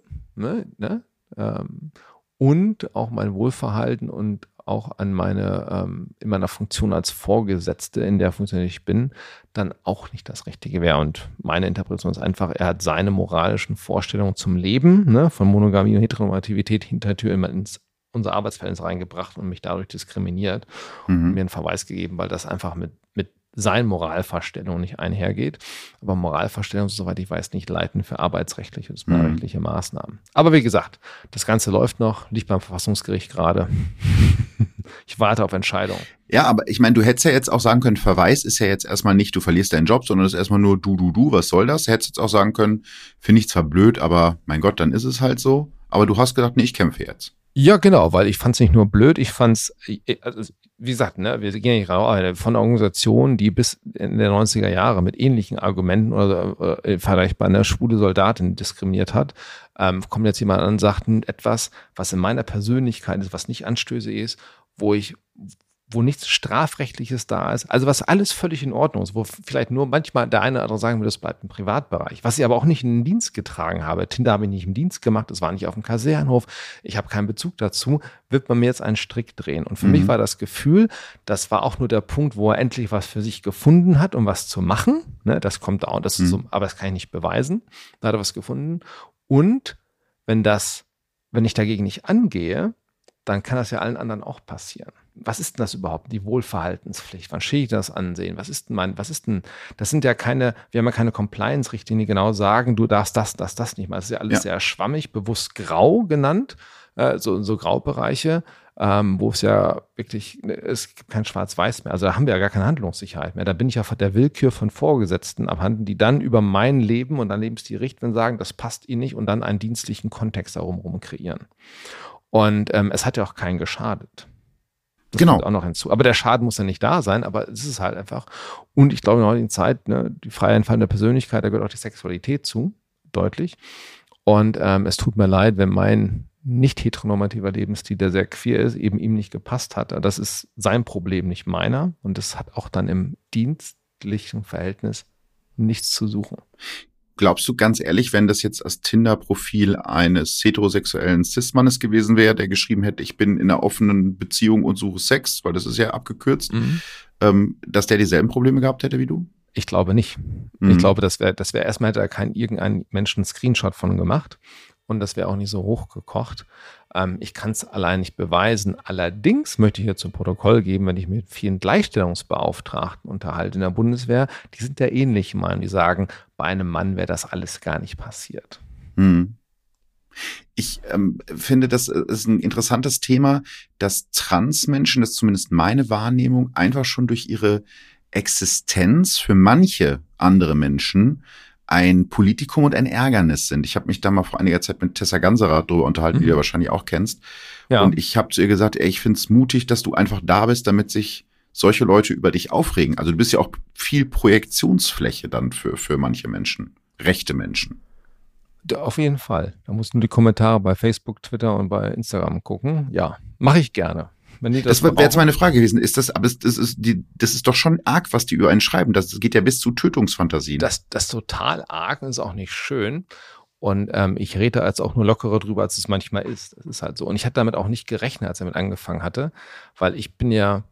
und auch mein Wohlverhalten und auch an in meiner Funktion als Vorgesetzte, in der Funktion, in der ich bin, dann auch nicht das Richtige wäre. Und meine Interpretation ist einfach, er hat seine moralischen Vorstellungen zum Leben, von Monogamie und Heteronormativität hinter in unser Arbeitsverhältnis reingebracht und mich dadurch diskriminiert und mir einen Verweis gegeben, weil das einfach mit seinen Moralvorstellungen nicht einhergeht. Aber Moralvorstellungen, soweit ich weiß, nicht leiten für arbeitsrechtliche und disziplinarechtliche Maßnahmen. Aber wie gesagt, das Ganze läuft noch, liegt beim Verfassungsgericht gerade. Ich warte auf Entscheidung. Ja, aber ich meine, du hättest ja jetzt auch sagen können, Verweis ist ja jetzt erstmal nicht, du verlierst deinen Job, sondern es ist erstmal nur du, was soll das? Du hättest jetzt auch sagen können, finde ich zwar blöd, aber mein Gott, dann ist es halt so. Aber du hast gedacht, nee, ich kämpfe jetzt. Ja, genau, weil ich fand es nicht nur blöd, ich fand es, also, wie gesagt, wir gehen nicht raus von einer Organisation, die bis in den 90er Jahre mit ähnlichen Argumenten oder vergleichbar eine schwule Soldatin diskriminiert hat, kommt jetzt jemand an und sagt etwas, was in meiner Persönlichkeit ist, was nicht anstößig ist, wo nichts Strafrechtliches da ist, also was alles völlig in Ordnung ist, wo vielleicht nur manchmal der eine oder andere sagen würde, das bleibt im Privatbereich, was ich aber auch nicht in den Dienst getragen habe. Tinder habe ich nicht im Dienst gemacht, das war nicht auf dem Kasernenhof, ich habe keinen Bezug dazu, wird man mir jetzt einen Strick drehen. Und für mich war das Gefühl, das war auch nur der Punkt, wo er endlich was für sich gefunden hat, um was zu machen. Das kommt auch, das ist so, aber das kann ich nicht beweisen. Da hat er was gefunden. Und wenn ich dagegen nicht angehe, dann kann das ja allen anderen auch passieren. Was ist denn das überhaupt, die Wohlverhaltenspflicht? Wann stehe ich das ansehen? Das sind ja wir haben ja keine Compliance-Richtlinien, die genau sagen, du darfst das nicht mal. Das ist ja alles sehr schwammig, bewusst grau genannt, so Graubereiche, wo es ja wirklich, es gibt kein Schwarz-Weiß mehr. Also da haben wir ja gar keine Handlungssicherheit mehr. Da bin ich ja von der Willkür von Vorgesetzten abhanden, die dann über mein Leben und dann Lebensstil richten, sagen, das passt ihnen nicht und dann einen dienstlichen Kontext darum kreieren. Und es hat ja auch keinen geschadet. Das kommt auch noch hinzu. Aber der Schaden muss ja nicht da sein, aber es ist halt einfach. Und ich glaube, in der heutigen Zeit, die freie Entfaltung der Persönlichkeit, da gehört auch die Sexualität zu, deutlich. Und es tut mir leid, wenn mein nicht heteronormativer Lebensstil, der sehr queer ist, eben ihm nicht gepasst hat. Das ist sein Problem, nicht meiner. Und das hat auch dann im dienstlichen Verhältnis nichts zu suchen. Glaubst du ganz ehrlich, wenn das jetzt das Tinder-Profil eines heterosexuellen Cis-Mannes gewesen wäre, der geschrieben hätte, ich bin in einer offenen Beziehung und suche Sex, weil das ist ja abgekürzt, dass der dieselben Probleme gehabt hätte wie du? Ich glaube nicht. Ich glaube, das wäre erstmal hätte da irgendein Mensch einen Screenshot von gemacht und das wäre auch nicht so hochgekocht. Ich kann es allein nicht beweisen. Allerdings möchte ich hier zum Protokoll geben, wenn ich mit vielen Gleichstellungsbeauftragten unterhalte in der Bundeswehr, die sind ja ähnlich Meinung, die sagen, bei einem Mann wäre das alles gar nicht passiert. Ich finde, das ist ein interessantes Thema, dass Transmenschen, das ist zumindest meine Wahrnehmung, einfach schon durch ihre Existenz für manche andere Menschen ein Politikum und ein Ärgernis sind. Ich habe mich da mal vor einiger Zeit mit Tessa Ganserer darüber unterhalten, die du wahrscheinlich auch kennst. Ja. Und ich habe zu ihr gesagt, ich finde es mutig, dass du einfach da bist, damit sich solche Leute über dich aufregen. Also du bist ja auch viel Projektionsfläche dann für manche Menschen, rechte Menschen. Auf jeden Fall. Da musst du die Kommentare bei Facebook, Twitter und bei Instagram gucken. Ja, mache ich gerne. Wenn die das wäre jetzt meine Frage gewesen. Das ist doch schon arg, was die über einen schreiben. Das geht ja bis zu Tötungsfantasien. Das ist total arg und ist auch nicht schön. Und ich rede da jetzt auch nur lockerer drüber, als es manchmal ist. Das ist halt so. Und ich hatte damit auch nicht gerechnet, als er damit angefangen hatte, weil ich habe ja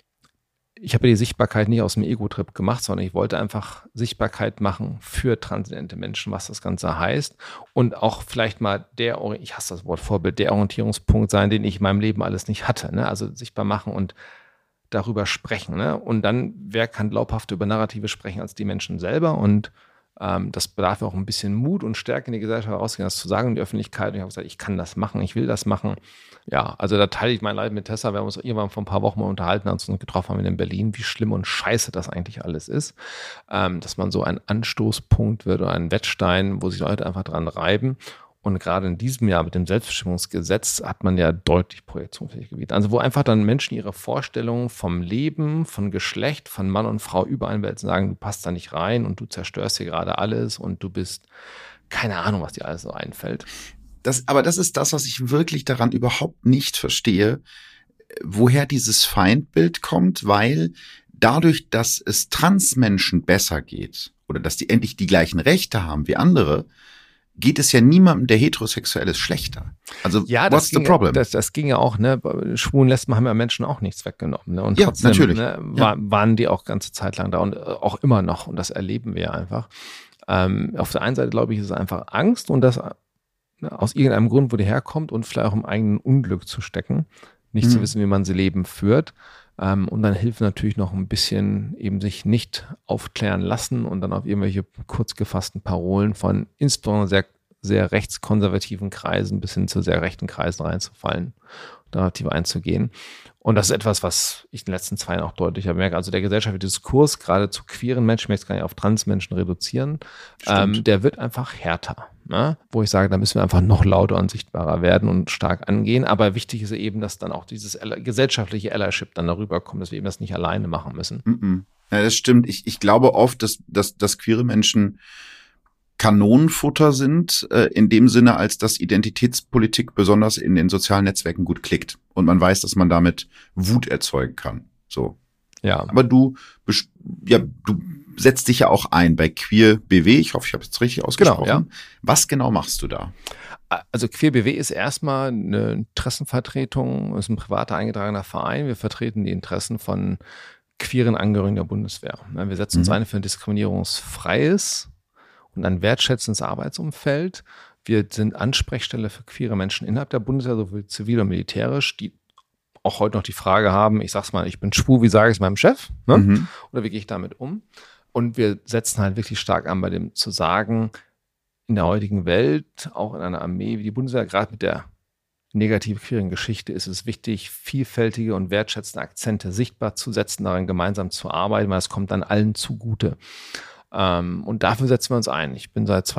die Sichtbarkeit nicht aus dem Ego-Trip gemacht, sondern ich wollte einfach Sichtbarkeit machen für transzendente Menschen, was das Ganze heißt. Und auch vielleicht mal ich hasse das Wort Vorbild, der Orientierungspunkt sein, den ich in meinem Leben alles nicht hatte. Ne? Also sichtbar machen und darüber sprechen. Ne? Und dann, wer kann glaubhaft über Narrative sprechen als die Menschen selber? Und das bedarf auch ein bisschen Mut und Stärke in die Gesellschaft herauszugehen, das zu sagen in die Öffentlichkeit. Und ich habe gesagt, ich kann das machen, ich will das machen. Ja, also da teile ich mein Leid mit Tessa. Wir haben uns irgendwann vor ein paar Wochen mal unterhalten, als wir uns getroffen haben in Berlin, wie schlimm und scheiße das eigentlich alles ist. Dass man so ein Anstoßpunkt wird oder ein Wettstein, wo sich Leute einfach dran reiben. Und gerade in diesem Jahr mit dem Selbstbestimmungsgesetz hat man ja deutlich projektionsfähige Gebiete. Also wo einfach dann Menschen ihre Vorstellungen vom Leben, von Geschlecht, von Mann und Frau übereinwälzen, sagen, du passt da nicht rein und du zerstörst hier gerade alles und du bist, keine Ahnung, was dir alles so einfällt. Aber das ist das, was ich wirklich daran überhaupt nicht verstehe, woher dieses Feindbild kommt, weil dadurch, dass es Transmenschen besser geht oder dass die endlich die gleichen Rechte haben wie andere, geht es ja niemandem, der heterosexuell ist, schlechter. Also, ja, what's the problem? Das ging ja auch, ne? Schwulen, Lesben haben ja Menschen auch nichts weggenommen. Ne? Und ja, trotzdem, natürlich. Ne, waren die auch ganze Zeit lang da und auch immer noch. Und das erleben wir einfach. Auf der einen Seite, glaube ich, ist es einfach Angst und das aus irgendeinem Grund, wo die herkommt und vielleicht auch im eigenen Unglück zu stecken, nicht zu wissen, wie man sie Leben führt. Und dann hilft natürlich noch ein bisschen eben sich nicht aufklären lassen und dann auf irgendwelche kurz gefassten Parolen von insbesondere sehr, sehr rechtskonservativen Kreisen bis hin zu sehr rechten Kreisen reinzufallen, narrativ einzugehen. Und das ist etwas, was ich in den letzten 2 Jahren auch deutlicher merke. Also der gesellschaftliche Diskurs, gerade zu queeren Menschen, ich möchte es gar nicht auf Transmenschen reduzieren, der wird einfach härter. Ne? Wo ich sage, da müssen wir einfach noch lauter und sichtbarer werden und stark angehen. Aber wichtig ist eben, dass dann auch dieses gesellschaftliche Allyship dann darüber kommt, dass wir eben das nicht alleine machen müssen. Ja, das stimmt. Ich glaube oft, dass queere Menschen Kanonenfutter sind, in dem Sinne, als dass Identitätspolitik besonders in den sozialen Netzwerken gut klickt. Und man weiß, dass man damit Wut erzeugen kann. So. Ja. Aber du setzt dich ja auch ein bei Queer BW. Ich hoffe, ich habe es richtig ausgesprochen. Genau, ja. Was genau machst du da? Also Queer BW ist erstmal eine Interessenvertretung, ist ein privater eingetragener Verein. Wir vertreten die Interessen von queeren Angehörigen der Bundeswehr. Wir setzen uns ein für ein diskriminierungsfreies und ein wertschätzendes Arbeitsumfeld. Wir sind Ansprechstelle für queere Menschen innerhalb der Bundeswehr, sowohl zivil und militärisch, die auch heute noch die Frage haben, ich sag's mal, ich bin schwul, wie sage ich es meinem Chef? Ne? Oder wie gehe ich damit um? Und wir setzen halt wirklich stark an bei dem zu sagen, in der heutigen Welt, auch in einer Armee wie die Bundeswehr, gerade mit der negativ queeren Geschichte, ist es wichtig, vielfältige und wertschätzende Akzente sichtbar zu setzen, daran gemeinsam zu arbeiten, weil es kommt dann allen zugute. Und dafür setzen wir uns ein. Ich bin seit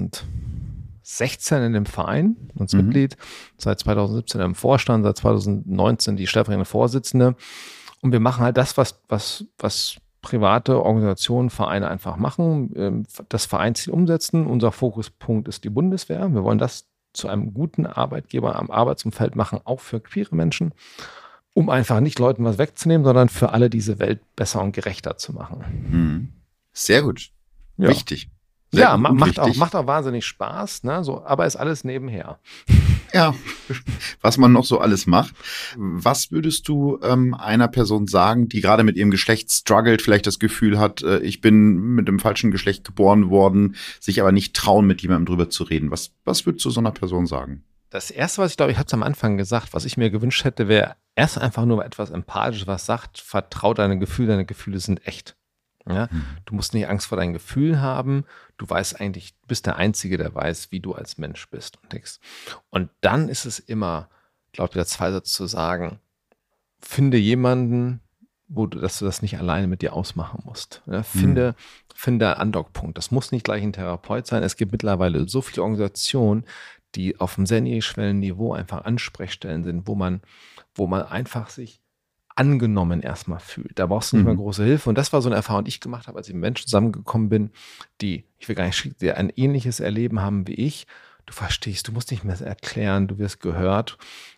2016 in dem Verein, als Mitglied, seit 2017 im Vorstand, seit 2019 die stellvertretende Vorsitzende. Und wir machen halt das, was private Organisationen, Vereine einfach machen, das Vereinsziel umsetzen. Unser Fokuspunkt ist die Bundeswehr. Wir wollen das zu einem guten Arbeitgeber am Arbeitsumfeld machen, auch für queere Menschen, um einfach nicht Leuten was wegzunehmen, sondern für alle diese Welt besser und gerechter zu machen. Sehr gut. Ja. Wichtig. Sehr gut, macht auch wahnsinnig Spaß, ne? So, aber ist alles nebenher. Ja, was man noch so alles macht. Was würdest du einer Person sagen, die gerade mit ihrem Geschlecht struggelt, vielleicht das Gefühl hat, ich bin mit dem falschen Geschlecht geboren worden, sich aber nicht trauen, mit jemandem drüber zu reden? Was würdest du so einer Person sagen? Das Erste, was ich glaube, ich habe es am Anfang gesagt, was ich mir gewünscht hätte, wäre erst einfach nur etwas Empathisches, was sagt, vertrau deine Gefühle sind echt. Ja? Du musst nicht Angst vor deinen Gefühlen haben. Du weißt eigentlich, du bist der Einzige, der weiß, wie du als Mensch bist und denkst. Und dann ist es immer, glaube ich, der Zweisatz zu sagen, finde jemanden, dass du das nicht alleine mit dir ausmachen musst. Ja? Finde einen Andockpunkt. Das muss nicht gleich ein Therapeut sein. Es gibt mittlerweile so viele Organisationen, die auf einem sehr niedrigschwelligen Niveau einfach Ansprechstellen sind, wo man einfach sich angenommen erstmal fühlt. Da brauchst du nicht mal große Hilfe. Und das war so eine Erfahrung, die ich gemacht habe, als ich mit Menschen zusammengekommen bin, die, ich will gar nicht, die ein ähnliches Erleben haben wie ich. Du verstehst, du musst nicht mehr erklären, du wirst gehört.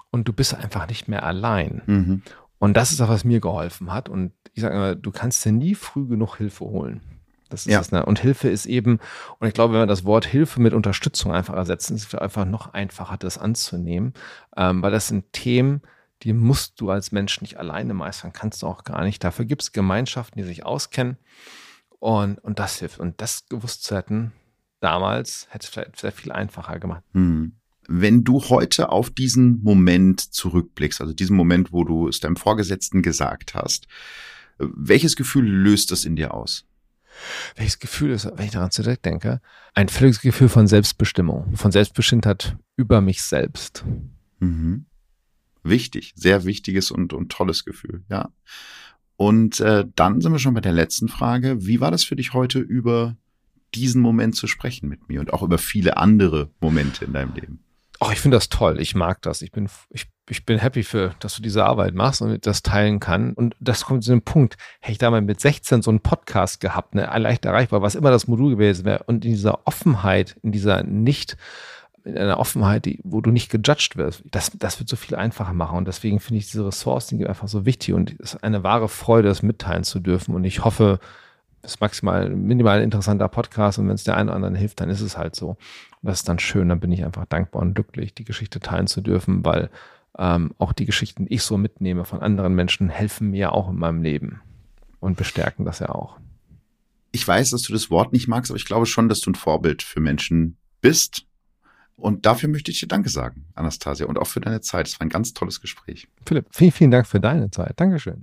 und du bist einfach nicht mehr allein. Und das ist auch, was mir geholfen hat. Und ich sage immer, du kannst dir nie früh genug Hilfe holen. Das ist das, ne? Und Hilfe ist eben, und ich glaube, wenn wir das Wort Hilfe mit Unterstützung einfach ersetzen, ist es einfach noch einfacher, das anzunehmen, weil das sind Themen, die musst du als Mensch nicht alleine meistern, kannst du auch gar nicht. Dafür gibt es Gemeinschaften, die sich auskennen und das hilft. Und das gewusst zu hätten, damals hätte es vielleicht sehr viel einfacher gemacht. Wenn du heute auf diesen Moment zurückblickst, also diesen Moment, wo du es deinem Vorgesetzten gesagt hast, welches Gefühl löst das in dir aus? Welches Gefühl ist, wenn ich daran zurückdenke, ein völliges Gefühl von Selbstbestimmung, von Selbstbestimmtheit über mich selbst. Wichtig, sehr wichtiges und tolles Gefühl, ja. Und dann sind wir schon bei der letzten Frage. Wie war das für dich heute, über diesen Moment zu sprechen mit mir und auch über viele andere Momente in deinem Leben? Ich finde das toll. Ich mag das. Ich bin happy dass du diese Arbeit machst und das teilen kann. Und das kommt zu dem Punkt, hätte ich damals mit 16 so einen Podcast gehabt, ne, leicht erreichbar, was immer das Modul gewesen wäre. Und in dieser Offenheit, in einer Offenheit, wo du nicht gejudged wirst, das wird so viel einfacher machen. Und deswegen finde ich diese Ressourcen einfach so wichtig. Und es ist eine wahre Freude, das mitteilen zu dürfen. Und ich hoffe, es ist minimal ein interessanter Podcast. Und wenn es der einen oder anderen hilft, dann ist es halt so. Und das ist dann schön. Dann bin ich einfach dankbar und glücklich, die Geschichte teilen zu dürfen, weil auch die Geschichten, die ich so mitnehme von anderen Menschen, helfen mir auch in meinem Leben und bestärken das ja auch. Ich weiß, dass du das Wort nicht magst, aber ich glaube schon, dass du ein Vorbild für Menschen bist. Und dafür möchte ich dir Danke sagen, Anastasia, und auch für deine Zeit. Es war ein ganz tolles Gespräch. Philipp, vielen, vielen Dank für deine Zeit. Dankeschön.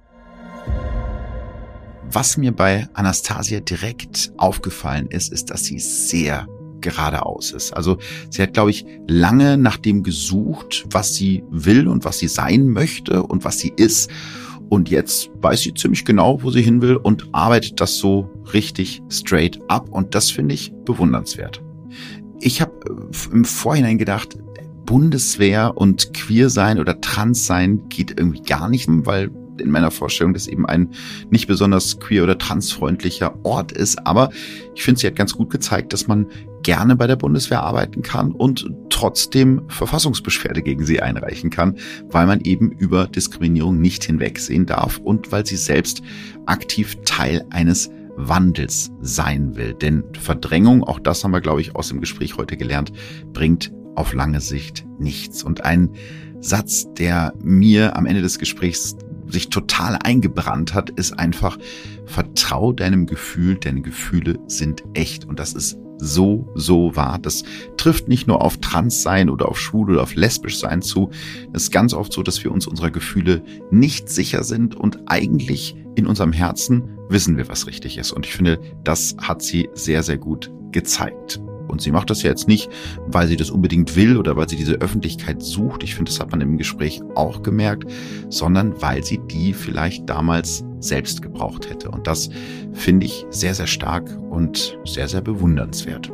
Was mir bei Anastasia direkt aufgefallen ist, dass sie sehr geradeaus ist. Also sie hat, glaube ich, lange nach dem gesucht, was sie will und was sie sein möchte und was sie ist. Und jetzt weiß sie ziemlich genau, wo sie hin will und arbeitet das so richtig straight up. Und das finde ich bewundernswert. Ich habe im Vorhinein gedacht, Bundeswehr und queer sein oder trans sein geht irgendwie gar nicht, weil in meiner Vorstellung das eben ein nicht besonders queer- oder transfreundlicher Ort ist. Aber ich finde, sie hat ganz gut gezeigt, dass man gerne bei der Bundeswehr arbeiten kann und trotzdem Verfassungsbeschwerde gegen sie einreichen kann, weil man eben über Diskriminierung nicht hinwegsehen darf und weil sie selbst aktiv Teil eines Wandels sein will. Denn Verdrängung, auch das haben wir, glaube ich, aus dem Gespräch heute gelernt, bringt auf lange Sicht nichts. Und ein Satz, der mir am Ende des Gesprächs sich total eingebrannt hat, ist einfach: Vertrau deinem Gefühl, deine Gefühle sind echt. Und das ist so wahr. Das trifft nicht nur auf Transsein oder auf Schwul oder auf lesbisch sein zu. Es ist ganz oft so, dass wir uns unserer Gefühle nicht sicher sind und eigentlich in unserem Herzen wissen wir, was richtig ist. Und ich finde, das hat sie sehr, sehr gut gezeigt. Und sie macht das ja jetzt nicht, weil sie das unbedingt will oder weil sie diese Öffentlichkeit sucht. Ich finde, das hat man im Gespräch auch gemerkt, sondern weil sie die vielleicht damals selbst gebraucht hätte. Und das finde ich sehr, sehr stark und sehr, sehr bewundernswert.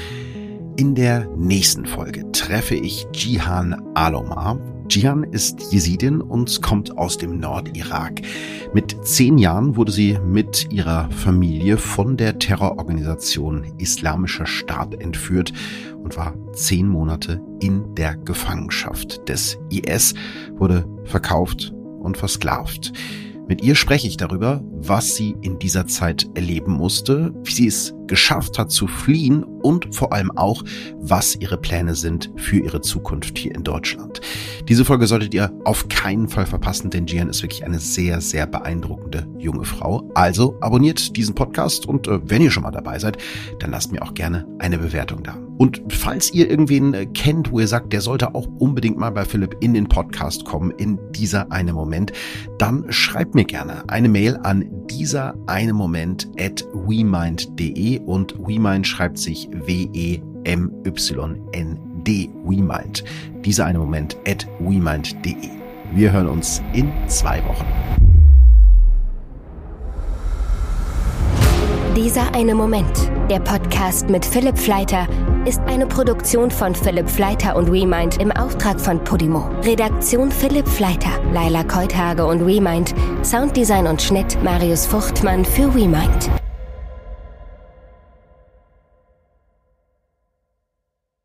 In der nächsten Folge treffe ich Jihan Alomar. Jihan ist Jesidin und kommt aus dem Nordirak. Mit 10 Jahren wurde sie mit ihrer Familie von der Terrororganisation Islamischer Staat entführt und war 10 Monate in der Gefangenschaft des IS, wurde verkauft und versklavt. Mit ihr spreche ich darüber, was sie in dieser Zeit erleben musste, wie sie es geschafft hat zu fliehen und vor allem auch, was ihre Pläne sind für ihre Zukunft hier in Deutschland. Diese Folge solltet ihr auf keinen Fall verpassen, denn Jihan ist wirklich eine sehr, sehr beeindruckende junge Frau. Also abonniert diesen Podcast und wenn ihr schon mal dabei seid, dann lasst mir auch gerne eine Bewertung da. Und falls ihr irgendwen kennt, wo ihr sagt, der sollte auch unbedingt mal bei Philipp in den Podcast kommen, in dieser eine Moment, dann schreibt mir gerne eine Mail an diesereinemoment@wemind.de und WeMind schreibt sich WEMYND, WeMind. Diesereinemoment@wemind.de. Wir hören uns in 2 Wochen. Dieser eine Moment, der Podcast mit Philipp Fleiter, ist eine Produktion von Philipp Fleiter und WeMind im Auftrag von Podimo. Redaktion Philipp Fleiter, Laila Keuthage und WeMind. Sounddesign und Schnitt Marius Fuchtmann für WeMind.